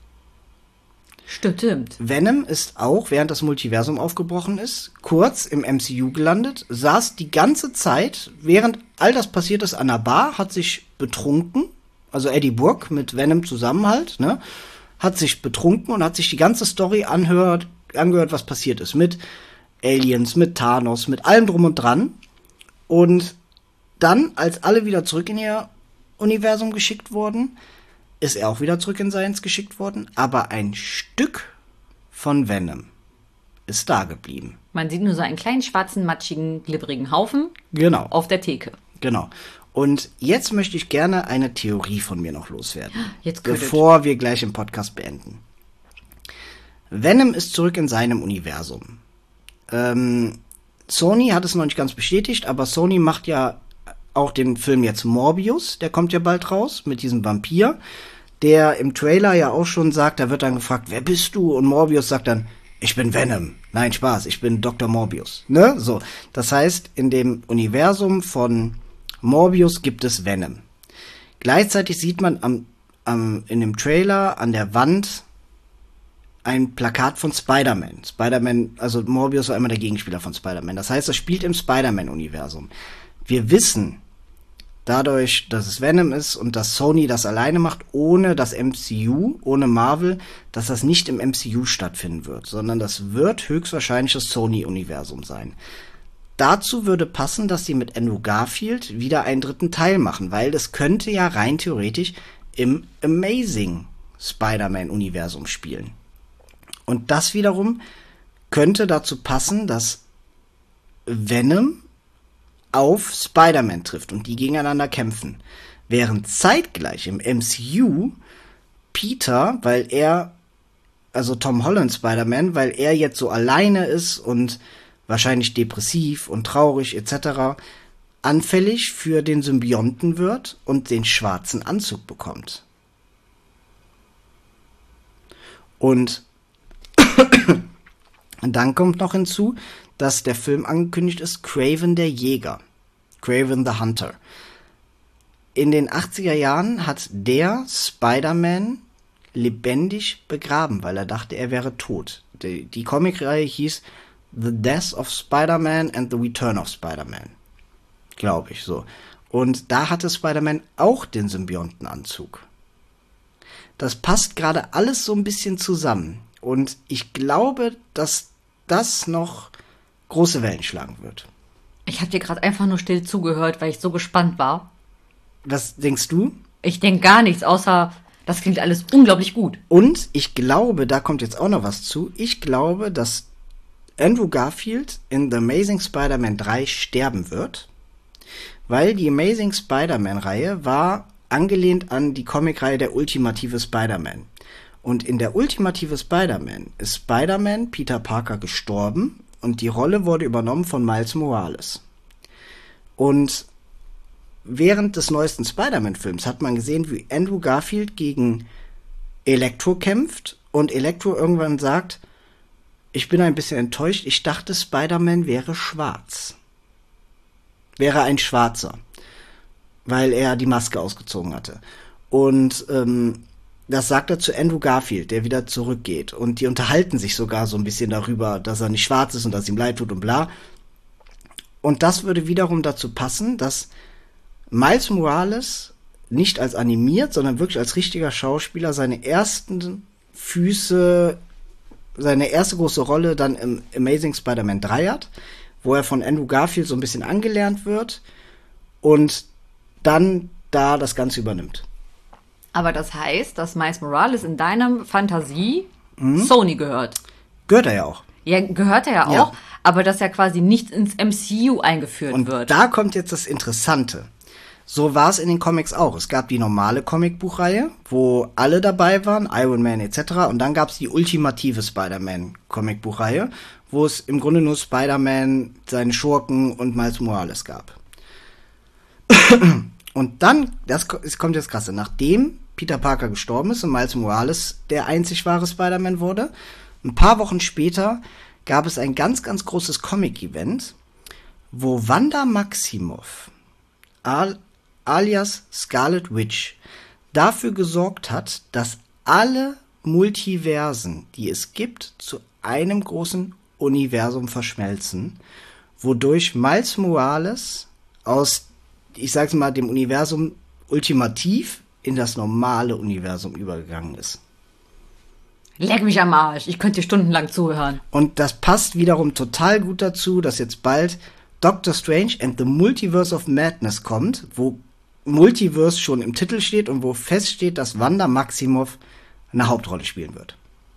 Stimmt. Venom ist auch, während das Multiversum aufgebrochen ist, kurz im M C U gelandet, saß die ganze Zeit, während all das passiert ist, an der Bar, hat sich betrunken, also Eddie Brock mit Venom zusammen halt, ne, hat sich betrunken und hat sich die ganze Story anhört, angehört, was passiert ist, mit Aliens, mit Thanos, mit allem drum und dran. Und dann, als alle wieder zurück in ihr Universum geschickt wurden, ist er auch wieder zurück in Science geschickt worden, aber ein Stück von Venom ist da geblieben. Man sieht nur so einen kleinen schwarzen, matschigen, glibberigen Haufen Genau, auf der Theke. genau. Und jetzt möchte ich gerne eine Theorie von mir noch loswerden, Jetzt ködet. bevor wir gleich im Podcast beenden. Venom ist zurück in seinem Universum. Ähm, Sony hat es noch nicht ganz bestätigt, aber Sony macht ja auch den Film jetzt Morbius, der kommt ja bald raus, mit diesem Vampir, der im Trailer ja auch schon sagt, da wird dann gefragt, wer bist du? Und Morbius sagt dann, ich bin Venom. Nein, Spaß, ich bin Doktor Morbius. Ne? So. Das heißt, in dem Universum von Morbius gibt es Venom. Gleichzeitig sieht man am, am, in dem Trailer an der Wand ein Plakat von Spider-Man. Spider-Man, also Morbius war immer der Gegenspieler von Spider-Man. Das heißt, es spielt im Spider-Man-Universum. Wir wissen, dadurch, dass es Venom ist und dass Sony das alleine macht, ohne das M C U, ohne Marvel, dass das nicht im M C U stattfinden wird, sondern das wird höchstwahrscheinlich das Sony-Universum sein. Dazu würde passen, dass sie mit Andrew Garfield wieder einen dritten Teil machen, weil das könnte ja rein theoretisch im Amazing Spider-Man-Universum spielen. Und das wiederum könnte dazu passen, dass Venom auf Spider-Man trifft und die gegeneinander kämpfen. Während zeitgleich im M C U Peter, weil er, also Tom Holland Spider-Man, weil er jetzt so alleine ist und wahrscheinlich depressiv und traurig et cetera, anfällig für den Symbionten wird und den schwarzen Anzug bekommt. Und dann kommt noch hinzu, dass der Film angekündigt ist, Kraven der Jäger. Kraven the Hunter. In den achtziger Jahren hat der Spider-Man lebendig begraben, weil er dachte, er wäre tot. Die, die Comicreihe hieß The Death of Spider-Man and the Return of Spider-Man. Glaube ich so. Und da hatte Spider-Man auch den Symbiontenanzug. Das passt gerade alles so ein bisschen zusammen. Und ich glaube, dass das noch große Wellen schlagen wird. Ich habe dir gerade einfach nur still zugehört, weil ich so gespannt war. Was denkst du? Ich denke gar nichts, außer das klingt alles unglaublich gut. Und ich glaube, da kommt jetzt auch noch was zu, ich glaube, dass Andrew Garfield in The Amazing Spider-Man drei sterben wird, weil die Amazing Spider-Man-Reihe war angelehnt an die Comicreihe Der ultimative Spider-Man. Und in der ultimative Spider-Man ist Spider-Man Peter Parker gestorben und die Rolle wurde übernommen von Miles Morales. Und während des neuesten Spider-Man-Films hat man gesehen, wie Andrew Garfield gegen Electro kämpft und Electro irgendwann sagt, ich bin ein bisschen enttäuscht, ich dachte, Spider-Man wäre schwarz. wäre ein Schwarzer, weil er die Maske ausgezogen hatte. Und ähm, das sagt er zu Andrew Garfield, der wieder zurückgeht. Und die unterhalten sich sogar so ein bisschen darüber, dass er nicht schwarz ist und dass ihm leid tut und bla. Und das würde wiederum dazu passen, dass Miles Morales nicht als animiert, sondern wirklich als richtiger Schauspieler seine ersten Füße, seine erste große Rolle dann im Amazing Spider-Man drei hat, wo er von Andrew Garfield so ein bisschen angelernt wird und dann da das Ganze übernimmt. Aber das heißt, dass Miles Morales in deiner Fantasie mhm. Sony gehört. Gehört er ja auch. Ja, gehört er ja auch, ja. Aber dass er quasi nicht ins M C U eingeführt und wird. Und da kommt jetzt das Interessante. So war es in den Comics auch. Es gab die normale Comicbuchreihe, wo alle dabei waren, Iron Man et cetera. Und dann gab es die ultimative Spider-Man-Comicbuchreihe, wo es im Grunde nur Spider-Man, seine Schurken und Miles Morales gab. Und dann, das kommt jetzt krasse, nachdem Peter Parker gestorben ist und Miles Morales der einzig wahre Spider-Man wurde, ein paar Wochen später gab es ein ganz, ganz großes Comic-Event, wo Wanda Maximoff al- alias Scarlet Witch dafür gesorgt hat, dass alle Multiversen, die es gibt, zu einem großen Universum verschmelzen, wodurch Miles Morales aus, ich sag's mal, dem Universum ultimativ in das normale Universum übergegangen ist. Leck mich am Arsch, ich könnte dir stundenlang zuhören. Und das passt wiederum total gut dazu, dass jetzt bald Doctor Strange and the Multiverse of Madness kommt, wo Multiverse schon im Titel steht und wo feststeht, dass Wanda Maximoff eine Hauptrolle spielen wird.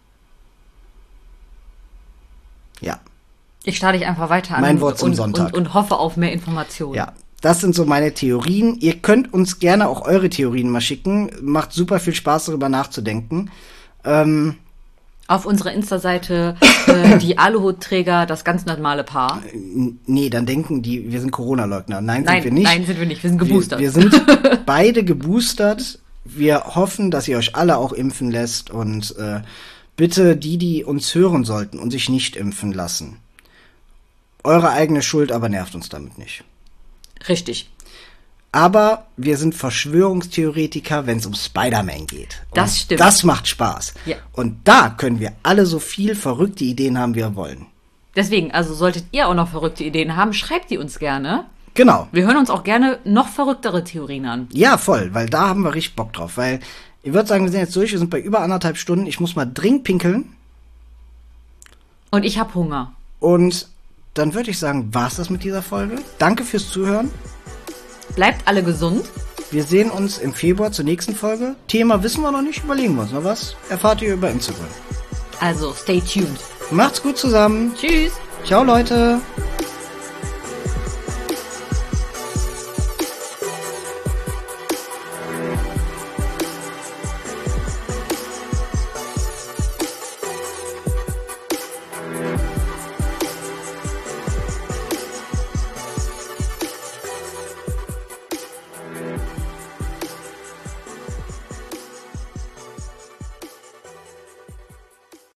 Ja. Ich starte dich einfach weiter an mein Wort zum und, Sonntag. Und, und hoffe auf mehr Informationen. Ja, das sind so meine Theorien. Ihr könnt uns gerne auch eure Theorien mal schicken. Macht super viel Spaß, darüber nachzudenken. Ähm, Auf unserer Insta-Seite äh, die Aluhutträger, das ganz normale Paar. Nee, dann denken die, wir sind Corona-Leugner. Nein, nein, sind wir nicht. Nein, sind wir nicht. Wir sind geboostert. Wir, wir sind beide geboostert. Wir hoffen, dass ihr euch alle auch impfen lässt. Und äh, bitte die, die uns hören sollten und sich nicht impfen lassen. Eure eigene Schuld, aber nervt uns damit nicht. Richtig. Aber wir sind Verschwörungstheoretiker, wenn es um Spider-Man geht. Und das stimmt. Das macht Spaß. Ja. Und da können wir alle so viel verrückte Ideen haben, wie wir wollen. Deswegen, also solltet ihr auch noch verrückte Ideen haben, schreibt die uns gerne. Genau. Wir hören uns auch gerne noch verrücktere Theorien an. Ja, voll, weil da haben wir richtig Bock drauf. Weil, ich würde sagen, wir sind jetzt durch, wir sind bei über anderthalb Stunden. Ich muss mal dringend pinkeln. Und ich habe Hunger. Und dann würde ich sagen, war's das mit dieser Folge. Danke fürs Zuhören. Bleibt alle gesund. Wir sehen uns im Februar zur nächsten Folge. Thema wissen wir noch nicht, überlegen wir uns noch was. Erfahrt ihr über Instagram. Also, stay tuned. Macht's gut zusammen. Tschüss. Ciao, Leute.